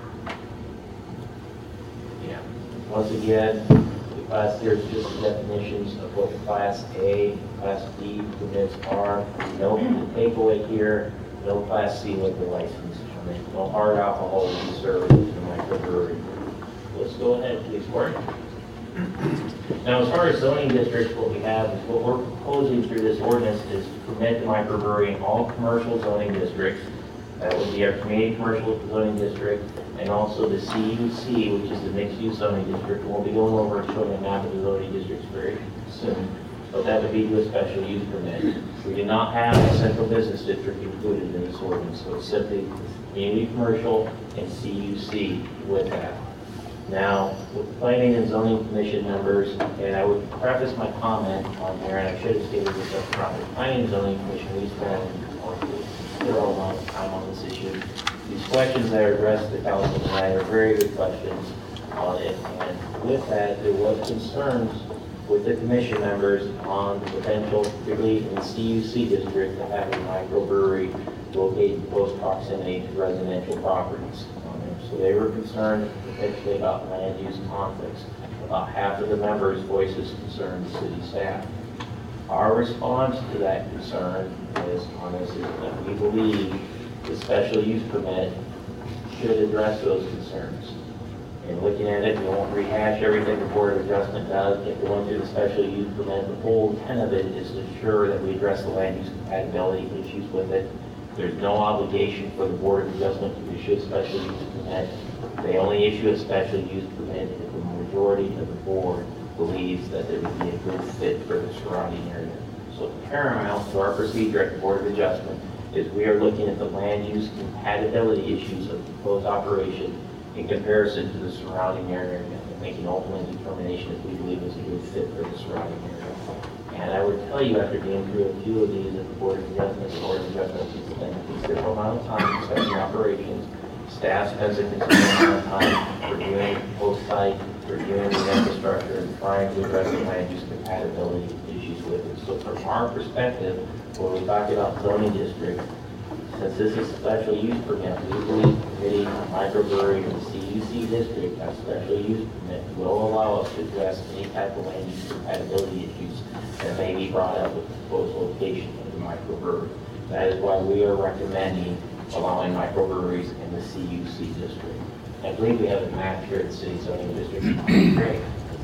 Yeah. Once again, there's just the definitions of what the Class A, Class B permits are. No takeaway here, no Class C liquor license. No hard alcohol will be served in the microbrewery. Let's go ahead, please, Mark. Now, as far as zoning districts, what we have is what we're proposing through this ordinance is to permit the microbrewery in all commercial zoning districts. That would be our community commercial zoning district, and also the CUC, which is the mixed-use zoning district. We'll be going over and showing a map of the zoning districts very soon, but that would be to a special use permit. We do not have a central business district included in this ordinance, so it's simply community commercial and CUC with that. Now, with the Planning and Zoning Commission members, and I would preface my comment on there, and I should have stated this up front, the Planning and Zoning Commission, we spend a considerable amount of time on this issue. These questions that are addressed to the council tonight are very good questions on it, and with that, there was concerns with the commission members on the potential, particularly in the CUC district, to have a microbrewery located in close proximity to residential properties. So they were concerned potentially about land use conflicts. About half of the members' voices concerned the city staff. Our response to that concern is that we believe the special use permit should address those concerns. And looking at it, we won't rehash everything the Board of Adjustment does, but going through the special use permit, the whole intent of it is to ensure that we address the land use compatibility issues with it. There's no obligation for the Board of Adjustment to issue a special use permit. They only issue a special use permit if the majority of the board believes that it would be a good fit for the surrounding area. So paramount to our procedure at the Board of Adjustment is we are looking at the land use compatibility issues of the proposed operation in comparison to the surrounding area and making ultimate determination if we believe it's a good fit for the surrounding area. And I would tell you, after being through a few of these at the Board of Adjustment has spent a considerable amount of time discussing operations. Staff spends a considerable amount of time reviewing post-site, reviewing the infrastructure, and trying to address the land use compatibility issues with it. So from our perspective, when we talk about zoning districts, since this is a special use permit, we believe permitting a microbrewery in the CUC district, that special use permit will allow us to address any type of land use compatibility issues that may be brought up with the proposed location of the microbrewery. That is why we are recommending allowing microbreweries in the CUC district. I believe we have a map here at the city zoning district. Great.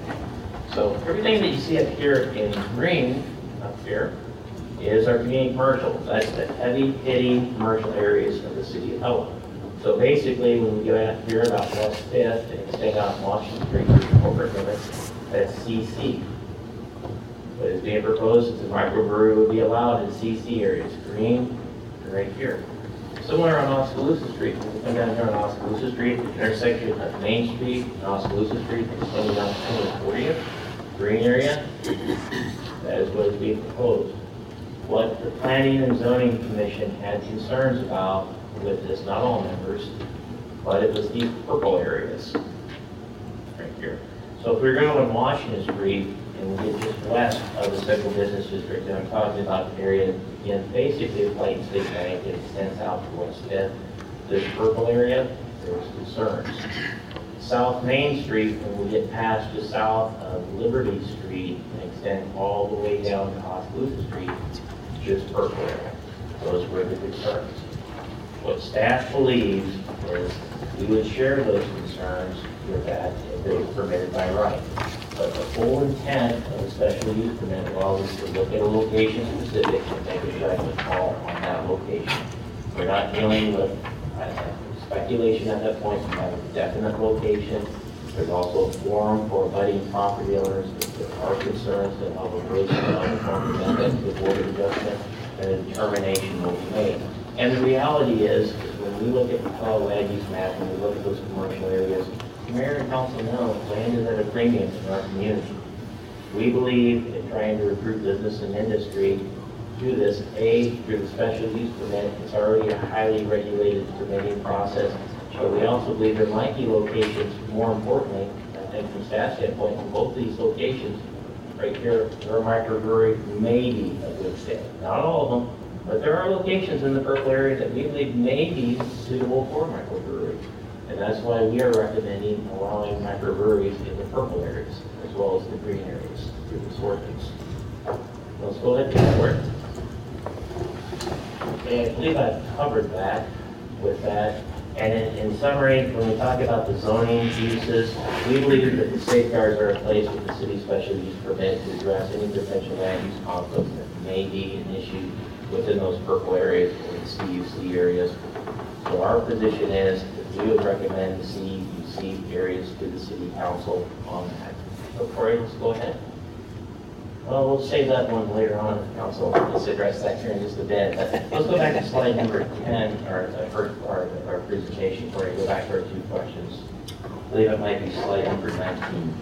So everything that you see up here in green up here is our community commercial. That's the heavy-hitting commercial areas of the city of Pella. So basically, when we go out here about West 5th and extend out Washington Street to the corporate limits, that's CC. What is being proposed is the microbrewery would be allowed in CC areas, green and right here. Somewhere on Oskaloosa Street, when you come down here on Oskaloosa Street, the intersection of Main Street and Oskaloosa Street, extending down to 40th, green area, that is what is being proposed. What the Planning and Zoning Commission had concerns about with this, not all members, but it was these purple areas right here. So if we're going on Washington Street and we get just west of the central business district, and I'm talking about the area, again, basically the Clayton State Bank, it extends out to West 10th. This purple area, there's concerns. South Main Street, when we get past just south of Liberty Street and extend all the way down to Oskaloosa Street, just purple area. Those were the concerns. What staff believes is we would share those concerns with that if they were permitted by right. But the full intent of a special use permit allows us to look at a location specific and make a judgment call on that location. We're not dealing with speculation at that point. We have a definite location. There's also a forum for abutting property owners if there are concerns that have a relation to non-conforming amendment to the Board of Adjustment, and a determination will be made. And the reality is when we look at the Pella land use map, when we look at those commercial areas, the mayor and council know land is at a premium in our community. We believe in trying to recruit business and industry do this, A, through the special use permit. It's already a highly regulated permitting process. But we also believe there might be locations, more importantly, I think from staff standpoint, in both of these locations, right here, where a microbrewery may be a good fit. Not all of them, but there are locations in the purple area that we believe may be suitable for microbrewery. And that's why we are recommending allowing microbreweries in the purple areas, as well as the green areas, through this ordinance. Let's go ahead and get to work. Okay, I believe I've covered that with that. And in summary, when we talk about the zoning uses, we believe that the safeguards are in place with the city special use permit to address any potential land use conflicts that may be an issue within those purple areas or the CUC areas. So our position is that we would recommend the CUC areas to the city council on that. So Corey, let's go ahead. Well, we'll save that one later on if the council wants to address that here in just a bit. But let's go back to slide number 10, our first part of our presentation, where we go back to our two questions. I believe it might be slide number 19.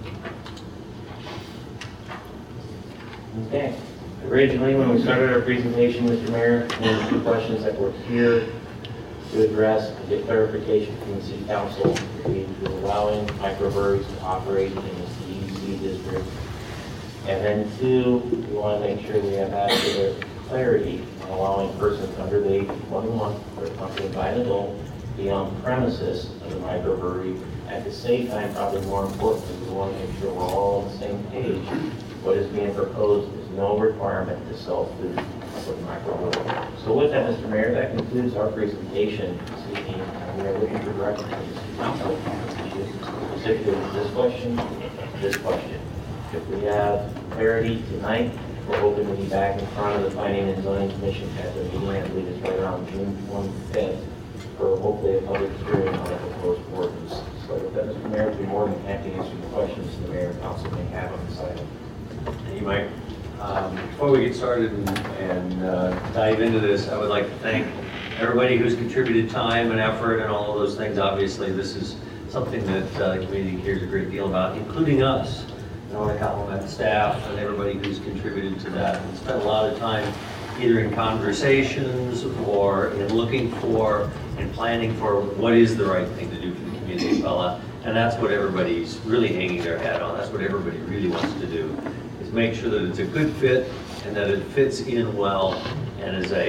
Okay. Originally, when we started our presentation, Mr. Mayor, there were two questions that were here to address and get clarification from the city council related to allowing microbreweries to operate in the CUC district. And then two, we want to make sure we have adequate clarity on allowing persons under the age of 21 or accompanied by an adult to be on premises of the microbrewery. At the same time, probably more importantly, we want to make sure we're all on the same page. What is being proposed is no requirement to sell food for the microbrewery. So with that, Mr. Mayor, that concludes our presentation this evening. We are looking for direction from the city council, specifically this question. If we have clarity tonight, we're hoping to be back in front of the Planning and Zoning Commission at the meeting, I believe it's right around June 25th, for hopefully a public hearing on the proposed ordinance. So with that, Mr. Mayor, we'd be more than happy to answer the questions the mayor and council may have on this item. Thank you, Mike. Before we get started and dive into this, I would like to thank everybody who's contributed time and effort and all of those things. Obviously, this is something that the community cares a great deal about, including us. I want to compliment staff and everybody who's contributed to that. We spent a lot of time either in conversations or in looking for and planning for what is the right thing to do for the community of Pella. And that's what everybody's really hanging their hat on. That's what everybody really wants to do, is make sure that it's a good fit and that it fits in well and is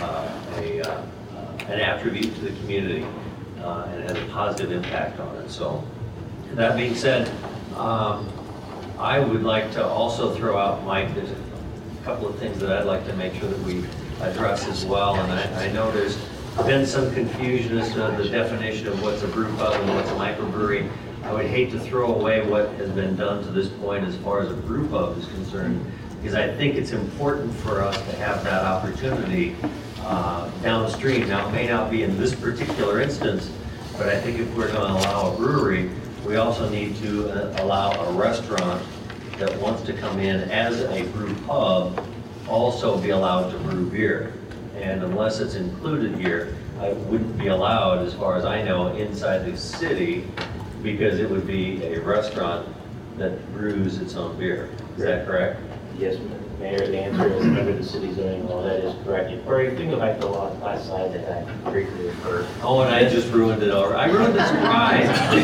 an attribute to the community and has a positive impact on it. So that being said, I would like to also throw out, Mike, there's a couple of things that I'd like to make sure that we address as well. And I know there's been some confusion as to the definition of what's a brew pub and what's a microbrewery. I would hate to throw away what has been done to this point as far as a brew pub is concerned, because I think it's important for us to have that opportunity downstream. Now, it may not be in this particular instance, but I think if we're going to allow a brewery, we also need to allow a restaurant that wants to come in as a brew pub also be allowed to brew beer. And unless it's included here, it wouldn't be allowed, as far as I know, inside the city, because it would be a restaurant that brews its own beer. Is that correct? Yes, Mayor, the answer is under the city zoning law, that is correct. Corey, if you can go back to the law class slide that I briefly referred. Oh, and I just ruined it already. I ruined the surprise.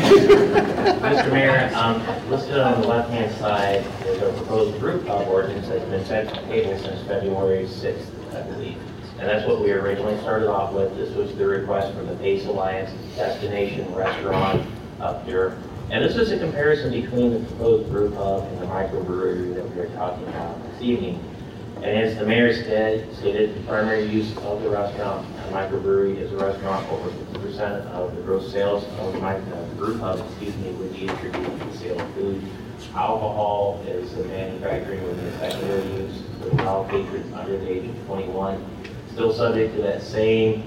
Mr. Mayor, listed on the left-hand side is a proposed group hub ordinance that's been sent to table since February 6th, I believe. And that's what we originally started off with. This was the request from the Pace Alliance Destination Restaurant up here. And this is a comparison between the proposed brew pub and the microbrewery that we are talking about this evening. And as the mayor stated, the primary use of the restaurant, the microbrewery is a restaurant. Over 50% of the gross sales of the brew pub, would be attributed to the sale of food. Alcohol is the manufacturing with the secondary use. So allow patrons under the age of 21, still subject to that same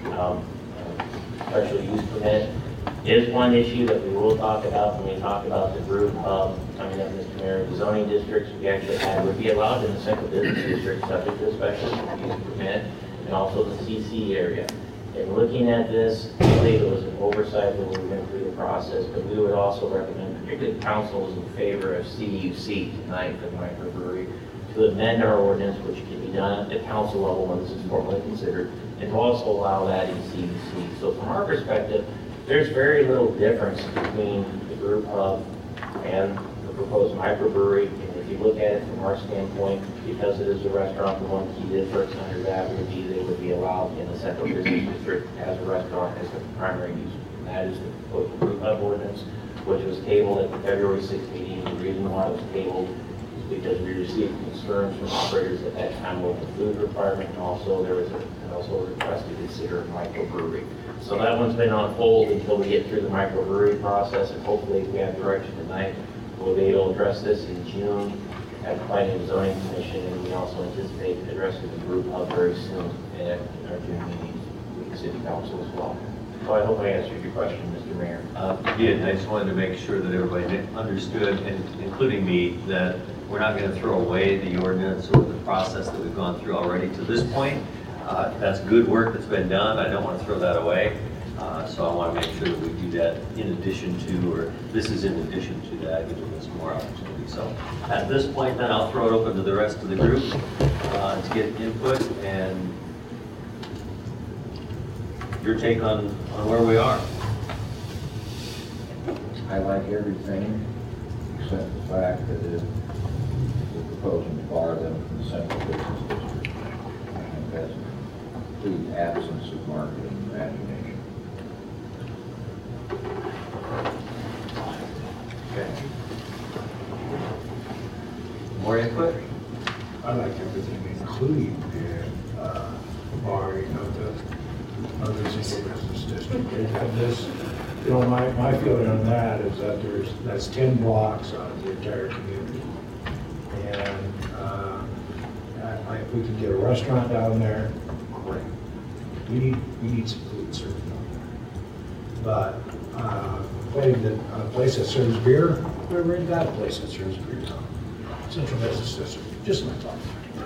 special use permit. Is one issue that we will talk about when we talk about the brew pub coming up, Mr. Mayor. The zoning districts we actually had would be allowed in the central business district subject to a special use permit, and also the CC area. In looking at this, I believe it was an oversight when we went through the process, but we would also recommend, particularly council is in favor of CUC tonight for the microbrewery, to amend our ordinance, which can be done at the council level when this is formally considered, and to also allow that in CUC. So from our perspective, there's very little difference between the brew pub and the proposed microbrewery. And if you look at it from our standpoint, because it is a restaurant, the one key difference under that would be they would be allowed in the central business district as a restaurant as the primary use. And that is the proposed brew pub ordinance, which was tabled at the February 6th meeting. The reason why it was tabled is because we received concerns from operators at that time with the food requirement, and also there was a request to consider a microbrewery. So that one's been on hold until we get through the microbrewery process, and hopefully if we have direction tonight, we'll be able to address this in June at the Planning and Zoning Commission, and we also anticipate addressing the brew pub very soon at our June meeting with the City Council as well. So I hope I answered your question, Mr. Mayor. You did. I just wanted to make sure that everybody understood, and including me, that we're not going to throw away the ordinance or the process that we've gone through already to this point. That's good work that's been done. I don't want to throw that away. So I want to make sure that we do that in addition to, or this is in addition to that, giving us more opportunity. So at this point, then I'll throw it open to the rest of the group to get input and your take on where we are. I like everything except the fact that we're proposing to bar them from the central business district. I think that's a complete absence of market and imagination. Okay. More input? I like everything, including the barring of the single business district. And this, you know, my feeling on that is that that's 10 blocks out of the entire community. And if we can get a restaurant down there, great. We need some food served down there. But a place that serves beer, we've already got a place that serves beer now. Central Business District, just my thought.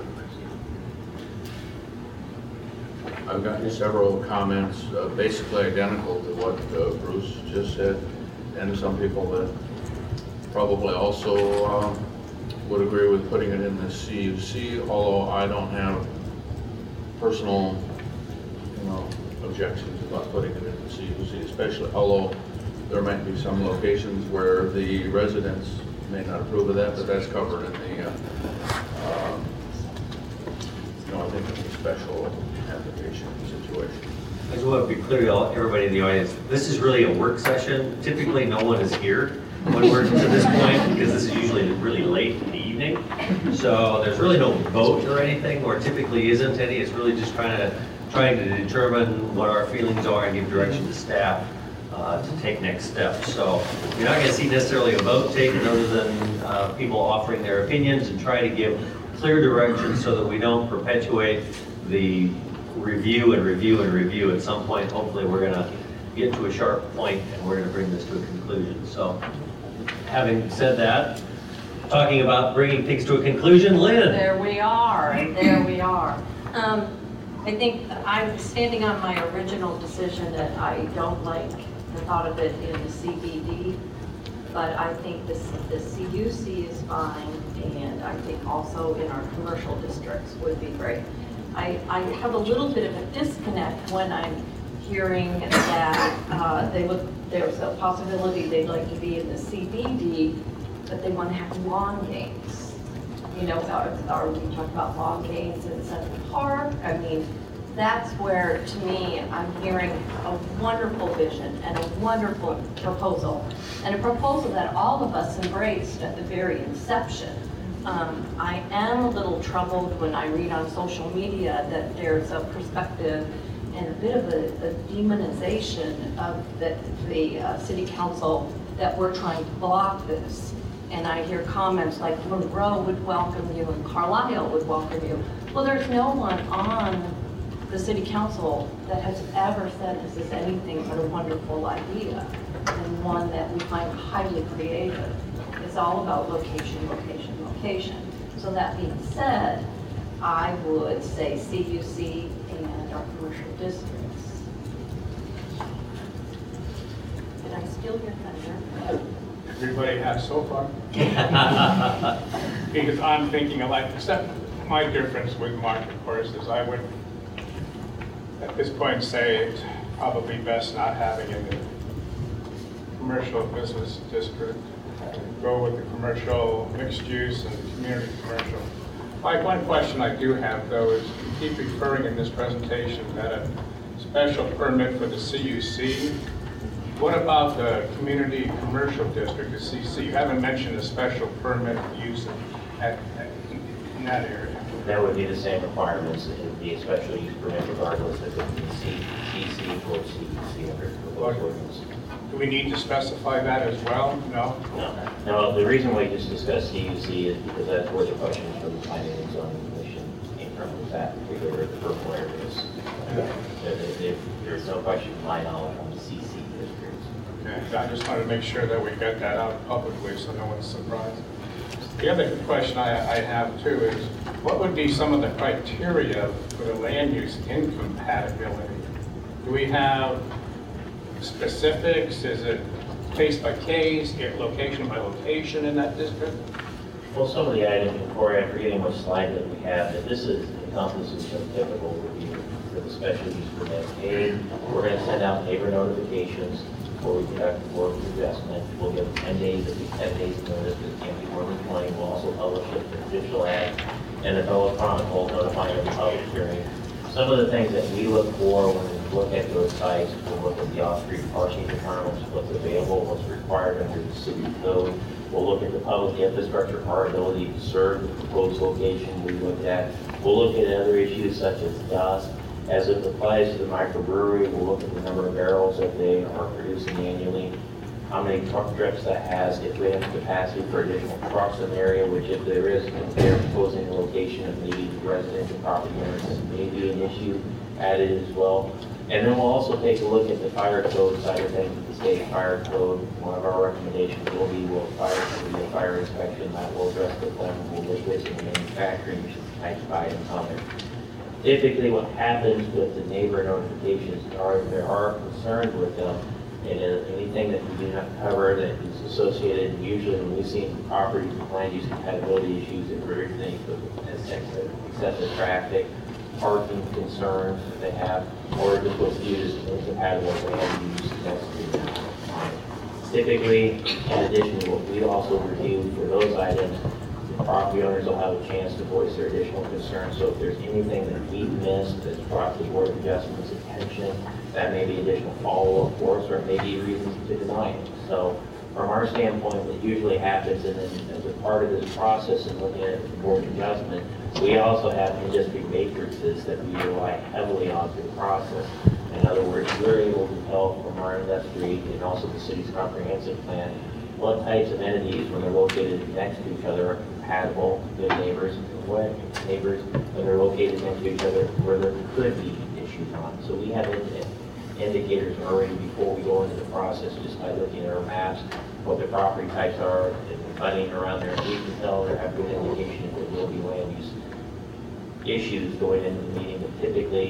I've gotten several comments basically identical to what Bruce just said, and some people that probably also would agree with putting it in the CUC, although I don't have personal, objections about putting it in the CUC, especially, although there might be some locations where the residents may not approve of that, but that's covered in the, I think it's a special application situation. I just want to be clear to everybody in the audience, this is really a work session. Typically, no one is here when we're to this point because this is usually really late in the evening. So there's really no vote or anything, or typically isn't any. It's really just trying to determine what our feelings are and give direction to staff to take next steps. So you're not going to see necessarily a vote taken other than people offering their opinions and try to give clear direction so that we don't perpetuate the review and review and review. At some point, hopefully, we're going to get to a sharp point and we're going to bring this to a conclusion. So having said that, talking about bringing things to a conclusion, Lynn. There we are. There we are. I think I'm standing on my original decision that I don't like the thought of it in the CBD but I think the CUC is fine, and I think also in our commercial districts would be great. I have a little bit of a disconnect when I'm hearing that there's a possibility they'd like to be in the CBD, but they want to have lawn games. You know, are we talking about lawn games in Central Park? I mean, that's where, to me, I'm hearing a wonderful vision and a wonderful proposal, and a proposal that all of us embraced at the very inception. I am a little troubled when I read on social media that there's a perspective and a bit of a demonization of the city council, that we're trying to block this. And I hear comments like Monroe would welcome you and Carlisle would welcome you. Well, there's no one on the city council that has ever said this is anything but a wonderful idea, and one that we find highly creative. It's all about location, location, location. So that being said, I would say CUC and our commercial districts. Did I steal your thunder? Everybody has so far. Because I'm thinking alike, except my difference with Mark, of course, is I would, at this point, say it's probably best not having it in the commercial business district. Go with the commercial mixed use and the community commercial. One question I do have, though, is you keep referring in this presentation that a special permit for the CUC. What about the community commercial district, the CC? You haven't mentioned a special permit use in that area. That would be the same requirements. It would be a special use permit regardless if it's CC or CEC under proposed ordinance. Do we need to specify that as well? No? No, the reason we just discussed CUC is because that's where the questions from the Planning and Zoning Commission came from, was that particular purple areas. There's no question to my knowledge on the CC districts. Okay, I just wanted to make sure that we got that out publicly so no one's surprised. The other question I have too is, what would be some of the criteria for the land use incompatibility? Do we have specifics? Is it case by case, location by location in that district? Well, some of the items, Corey, I'm forgetting what slide that we have, but this encompasses a typical review for the special use permit. We're going to send out neighbor notifications before we conduct the work adjustment. We'll give 10 days, at least 10 days notice, but it can't be more than 20. We'll also publish it in official ad and the Bella Chronicle notifying of the public hearing. Some of the things that we look for when we look at those sites, we'll look at the off-street parking requirements, what's available, what's required under the city code. We'll look at the public infrastructure, our ability to serve the proposed location we look at. We'll look at other issues such as dust. As it applies to the microbrewery, we'll look at the number of barrels that they are producing annually, how many truck trips that has, if we have capacity for additional trucks in the area, which if there is, if they're proposing a location of maybe residential property owners, this may be an issue added as well. And then we'll also take a look at the fire code side of things, the state fire code. One of our recommendations will be a fire inspection that will address with them. We'll look at the manufacturing types of items on there. Typically what happens with the neighbor notifications are there are concerns with them, and anything that we do not cover that is associated, usually when we've seen properties with land use compatibility issues, that are things with excessive traffic, parking concerns that they have, or just what's viewed as incompatible with land use. Typically, in addition to what we also review for those items, the property owners will have a chance to voice their additional concerns. So if there's anything that we've missed that's brought to the Board of Adjustment's attention, that may be additional follow-up for us, or maybe reasons to deny it. So from our standpoint, what usually happens, and then as a part of this process and looking at the Board of Adjustment, we also have industry matrices that we rely heavily on through the process. In other words, we're able to tell from our industry and also the city's comprehensive plan what types of entities, when they're located next to each other, are compatible, good neighbors, and what neighbors, when they're located next to each other, where there could be issues on. So we have indicators already before we go into the process, just by looking at our maps, what the property types are, and the funding around there. We can tell or have good indication if there will be land use issues going into the meeting. But typically,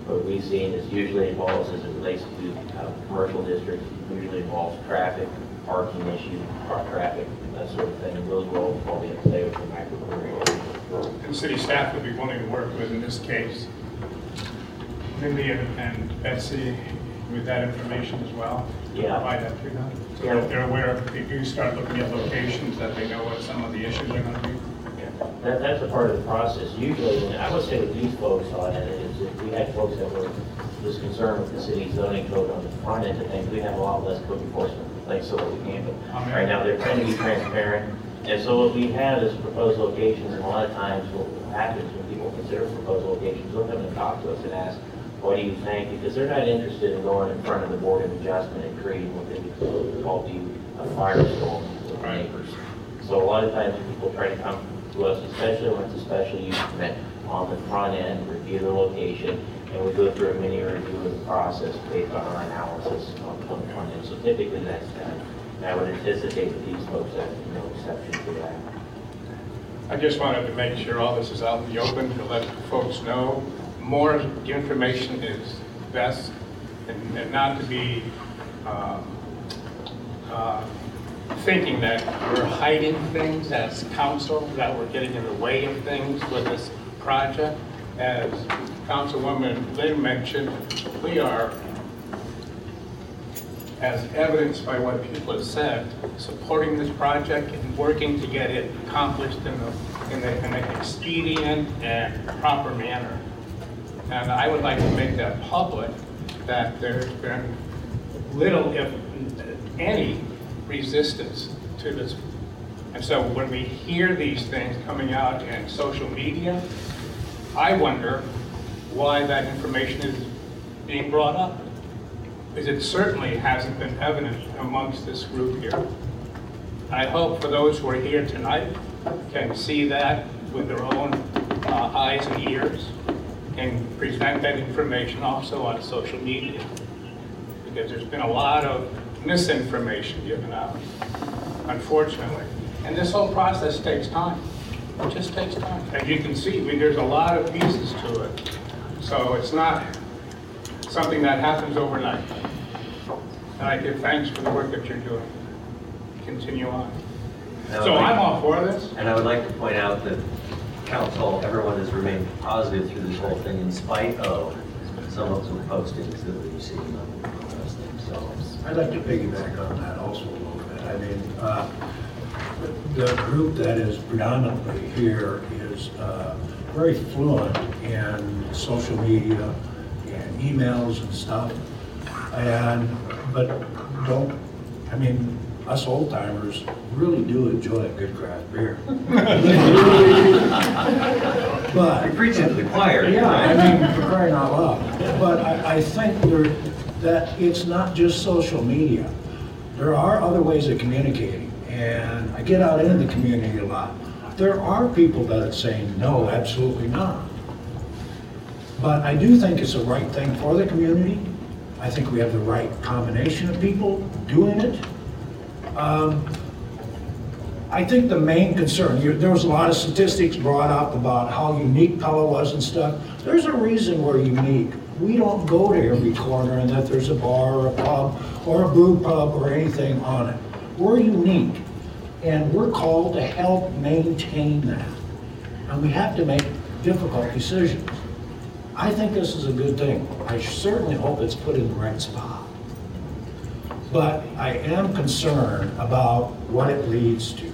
what we've seen is usually involves, as it relates to commercial districts, usually involves traffic, parking issues, car traffic, that sort of thing. Those will all probably have to stay with the microbrewery. And city staff would be willing to work with in this case. Mindy and Betsy, with that information as well? Yeah. Provide that to them? So Yeah. that they're aware, if they do start looking at locations, that they know what some of the issues are going to be? That's a part of the process. Usually, and I would say with these folks on it, is if we had folks that were just concerned with the city zoning code on the front end of things, we have a lot less code enforcement things so that we can handle. Right now, they're trying to be transparent. And so what we have is proposed locations, and a lot of times what happens when people consider proposed locations, they'll come and talk to us and ask, what do you think? Because they're not interested in going in front of the Board of Adjustment and creating what they call a firestorm with neighbors. So a lot of times people try to come to us, especially when it's a special use permit, on the front end, review the location, and we go through a mini review of the process based on our analysis on the front end. So typically that's done. And I would anticipate that these folks have no exception to that. I just wanted to make sure all this is out in the open to let folks know more information is best, and not to be thinking that we're hiding things as council, that we're getting in the way of things with this project. As Councilwoman Lynn mentioned, we are, as evidenced by what people have said, supporting this project and working to get it accomplished in an expedient and proper manner. And I would like to make that public, that there's been little, if any, resistance to this. And so when we hear these things coming out in social media, I wonder why that information is being brought up. Because it certainly hasn't been evident amongst this group here. I hope for those who are here tonight can see that with their own eyes and ears, and present that information also on social media. Because there's been a lot of misinformation given out, unfortunately. And this whole process takes time. It just takes time. As you can see, there's a lot of pieces to it. So it's not something that happens overnight. And I give thanks for the work that you're doing. Continue on. So I'm all for this. And I would like to point out that council, everyone has remained positive through this whole thing in spite of some of the postings that we've seen on those things. So I'd like to piggyback on that also a little bit. I mean, the group that is predominantly here is very fluent in social media and emails and stuff. But us old timers really do enjoy a good craft beer. But you're preaching to the choir. Yeah, for crying out loud. But I think that it's not just social media. There are other ways of communicating, and I get out into the community a lot. There are people that are saying, no, absolutely not. But I do think it's the right thing for the community. I think we have the right combination of people doing it. I think the main concern, there was a lot of statistics brought up about how unique Pella was and stuff. There's a reason we're unique. We don't go to every corner and that there's a bar or a pub or a brew pub or anything on it. We're unique, and we're called to help maintain that. And we have to make difficult decisions. I think this is a good thing. I certainly hope it's put in the right spot. But I am concerned about what it leads to.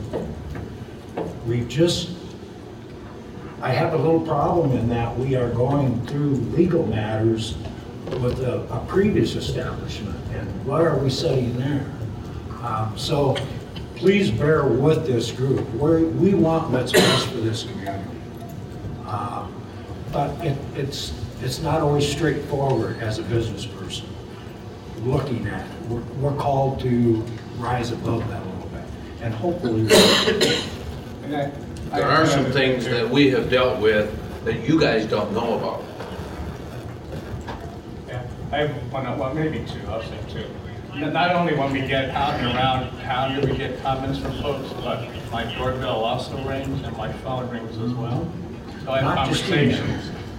I have a little problem in that we are going through legal matters with a previous establishment, and what are we setting there? So please bear with this group. We want what's best for this community. But it's not always straightforward as a business person looking at it. We're called to rise above that a little bit, and hopefully there are some things that we have dealt with that you guys don't know about. Yeah, I have one, well, maybe two, I'll say two. Not only when we get out and around town, do we get comments from folks, but my doorbell also rings and my phone rings as well. So I have conversations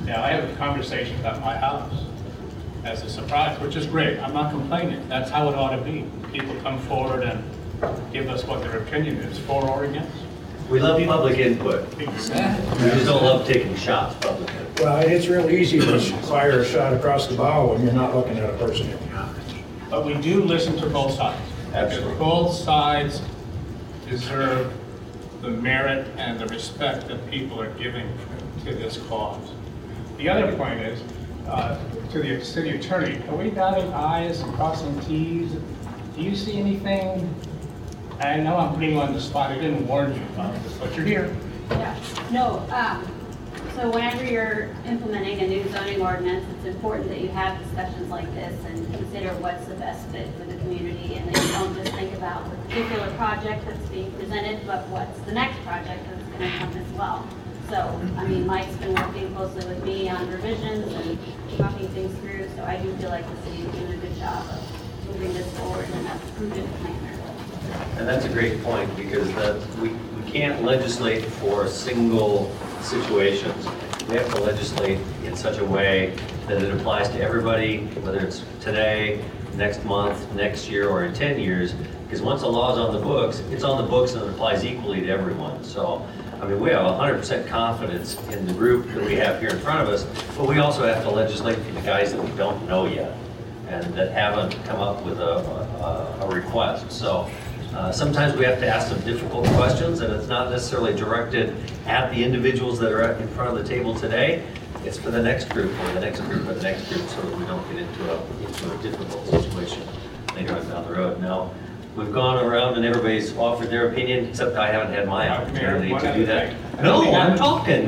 Now, I have a conversation at my house as a surprise, which is great. I'm not complaining. That's how it ought to be. People come forward and give us what their opinion is, for or against. We love public input. Exactly. We just don't love taking shots publicly. Well, it's real easy to fire a shot across the bow when you're not looking at a person in the eye. But we do listen to both sides. Absolutely. Because both sides deserve the merit and the respect that people are giving to this cause. The other point is, to the city attorney, are we dotting i's and crossing t's? Do you see anything? I know I'm putting you on the spot. I didn't warn you about this, but you're here. Yeah, no, so whenever you're implementing a new zoning ordinance, it's important that you have discussions like this and consider what's the best fit for the community, and that you don't just think about the particular project that's being presented, but what's the next project that's going to come as well. So, I mean, Mike's been working closely with me on revisions and talking things through, so I do feel like the city is doing a good job of moving this forward in a prudent manner. And that's a great point, because we can't legislate for single situations. We have to legislate in such a way that it applies to everybody, whether it's today, next month, next year, or in 10 years, because once a law is on the books, it's on the books and it applies equally to everyone. So, I mean, we have 100% confidence in the group that we have here in front of us, but we also have to legislate for the guys that we don't know yet and that haven't come up with a request. So sometimes we have to ask some difficult questions, and it's not necessarily directed at the individuals that are in front of the table today. It's for the next group, or the next group, or the next group, so that we don't get into a difficult situation later on down the road. Now, we've gone around and everybody's offered their opinion, except I haven't had my opportunity to do that. No, I'm talking.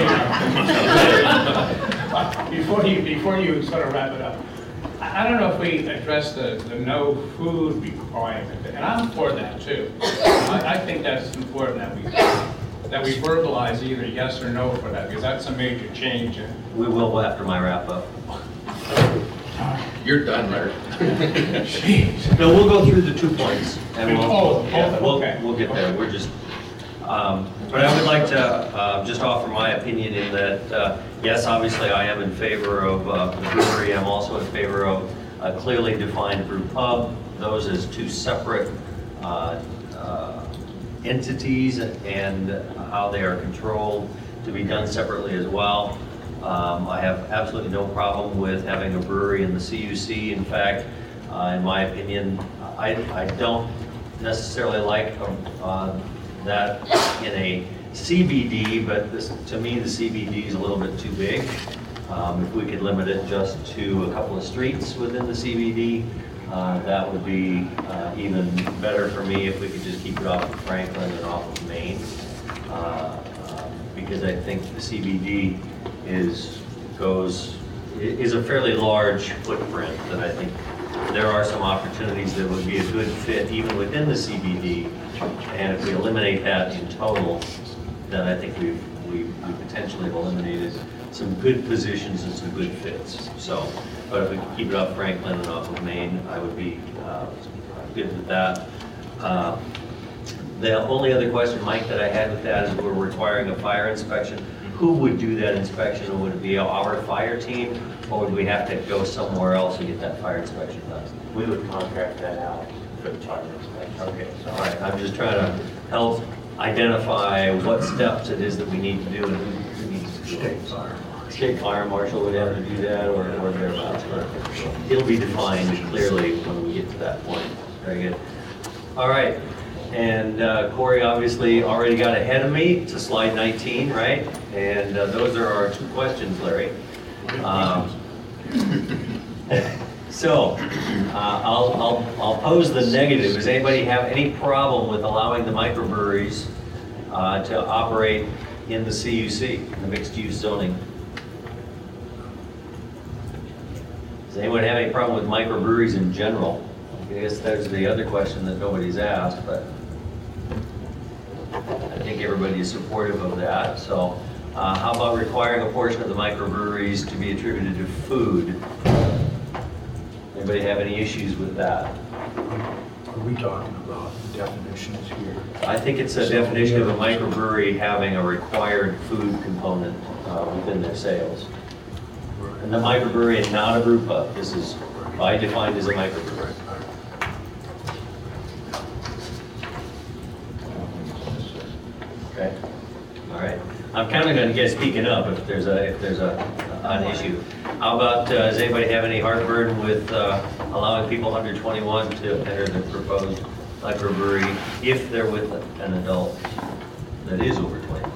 Before you sort of wrap it up, I don't know if we address the no food requirement, and I'm for that too. I think that's important that we verbalize either yes or no for that, because that's a major change. We will after my wrap up. You're done, Larry. No, we'll go through the 2 points, and we'll get there. We're just, but I would like to just offer my opinion in that, yes, obviously I am in favor of the brewery. I'm also in favor of a clearly defined brew pub. Those as 2 separate entities, and how they are controlled to be done separately as well. I have absolutely no problem with having a brewery in the CUC. In fact, in my opinion, I don't necessarily like that in a CBD, but to me the CBD is a little bit too big. If we could limit it just to a couple of streets within the CBD, that would be even better for me if we could just keep it off of Franklin and off of Main, because I think the CBD is a fairly large footprint that I think there are some opportunities that would be a good fit even within the CBD, and if we eliminate that in total, then I think we potentially have eliminated some good positions and some good fits. So, but if we could keep it off Franklin and off of Main, I would be good with that. The only other question, Mike, that I had with that is we're requiring a fire inspection. Who would do that inspection? Would it be our fire team, or would we have to go somewhere else and get that fire inspection done? We would contract that out for the fire inspection. Okay, so all right, I'm just trying to help identify what steps it is that we need to do and who needs to do it. State fire marshal would have to do that, or thereabouts. It'll be defined clearly when we get to that point. Very good. All right. And Corey obviously already got ahead of me to slide 19, right? And those are our 2 questions, Larry. So I'll pose the negative. Does anybody have any problem with allowing the microbreweries to operate in the CUC, the mixed-use zoning? Does anyone have any problem with microbreweries in general? I guess that's the other question that nobody's asked, but I think everybody is supportive of that. So how about requiring a portion of the microbreweries to be attributed to food? Anybody have any issues with that? Are we talking about definitions here? I think it's a definition of a microbrewery having a required food component within their sales. the microbrewery and not a brew pub. This is by defined as a microbrewery. Okay, all right. I'm kind of going to get speaking up if there's an issue. How about, does anybody have any heartburn with allowing people under 21 to enter the proposed microbrewery if they're with an adult that is over 21?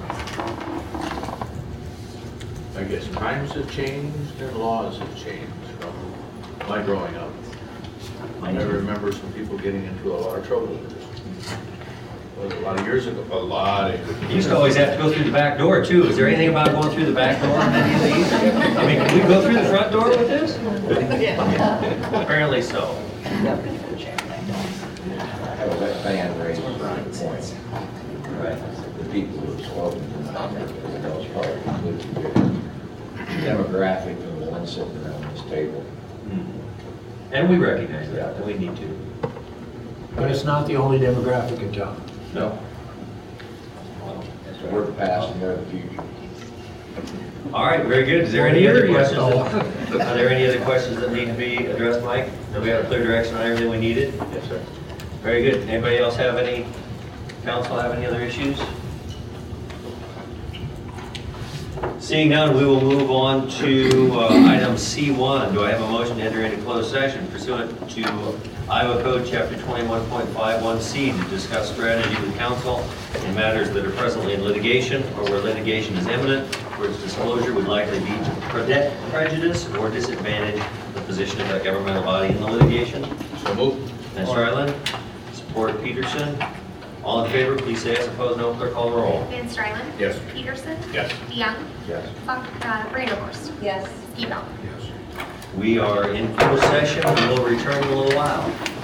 I guess times have changed and laws have changed from my growing up. I remember some people getting into a lot of trouble with this. It was a lot of years ago, a lot of years ago. You used to always have to go through the back door too. Is there anything about going through the back door on any of these? I mean, can we go through the front door with this? Yeah. Apparently so. I was at band raised around the point. Right. The people who were smoking tonight, for the most part, including the demographic of the one sitting around this table. And we recognize that, and we need to. But it's not the only demographic in town. No. So we're the past and they're the future. All right, very good. Is there any other questions? Are there any other questions that need to be addressed, Mike? Do we have a clear direction on everything we needed? Yes, sir. Very good. Anybody else have any, council have any other issues? Seeing none, we will move on to item C1. Do I have a motion to enter into closed session pursuant to Iowa Code Chapter 21.51C to discuss strategy with counsel in matters that are presently in litigation or where litigation is imminent, where its disclosure would likely be to prejudice or disadvantage the position of that governmental body in the litigation? So moved. Van Strylen, support Peterson. All in favor, please say yes. Opposed, no. Clerk, call the roll. Van Strylen. Yes. Peterson. Yes. DeYoung. Yes. Brandenhorst. Yes. Skibell. We are in closed session. We will return in a little while.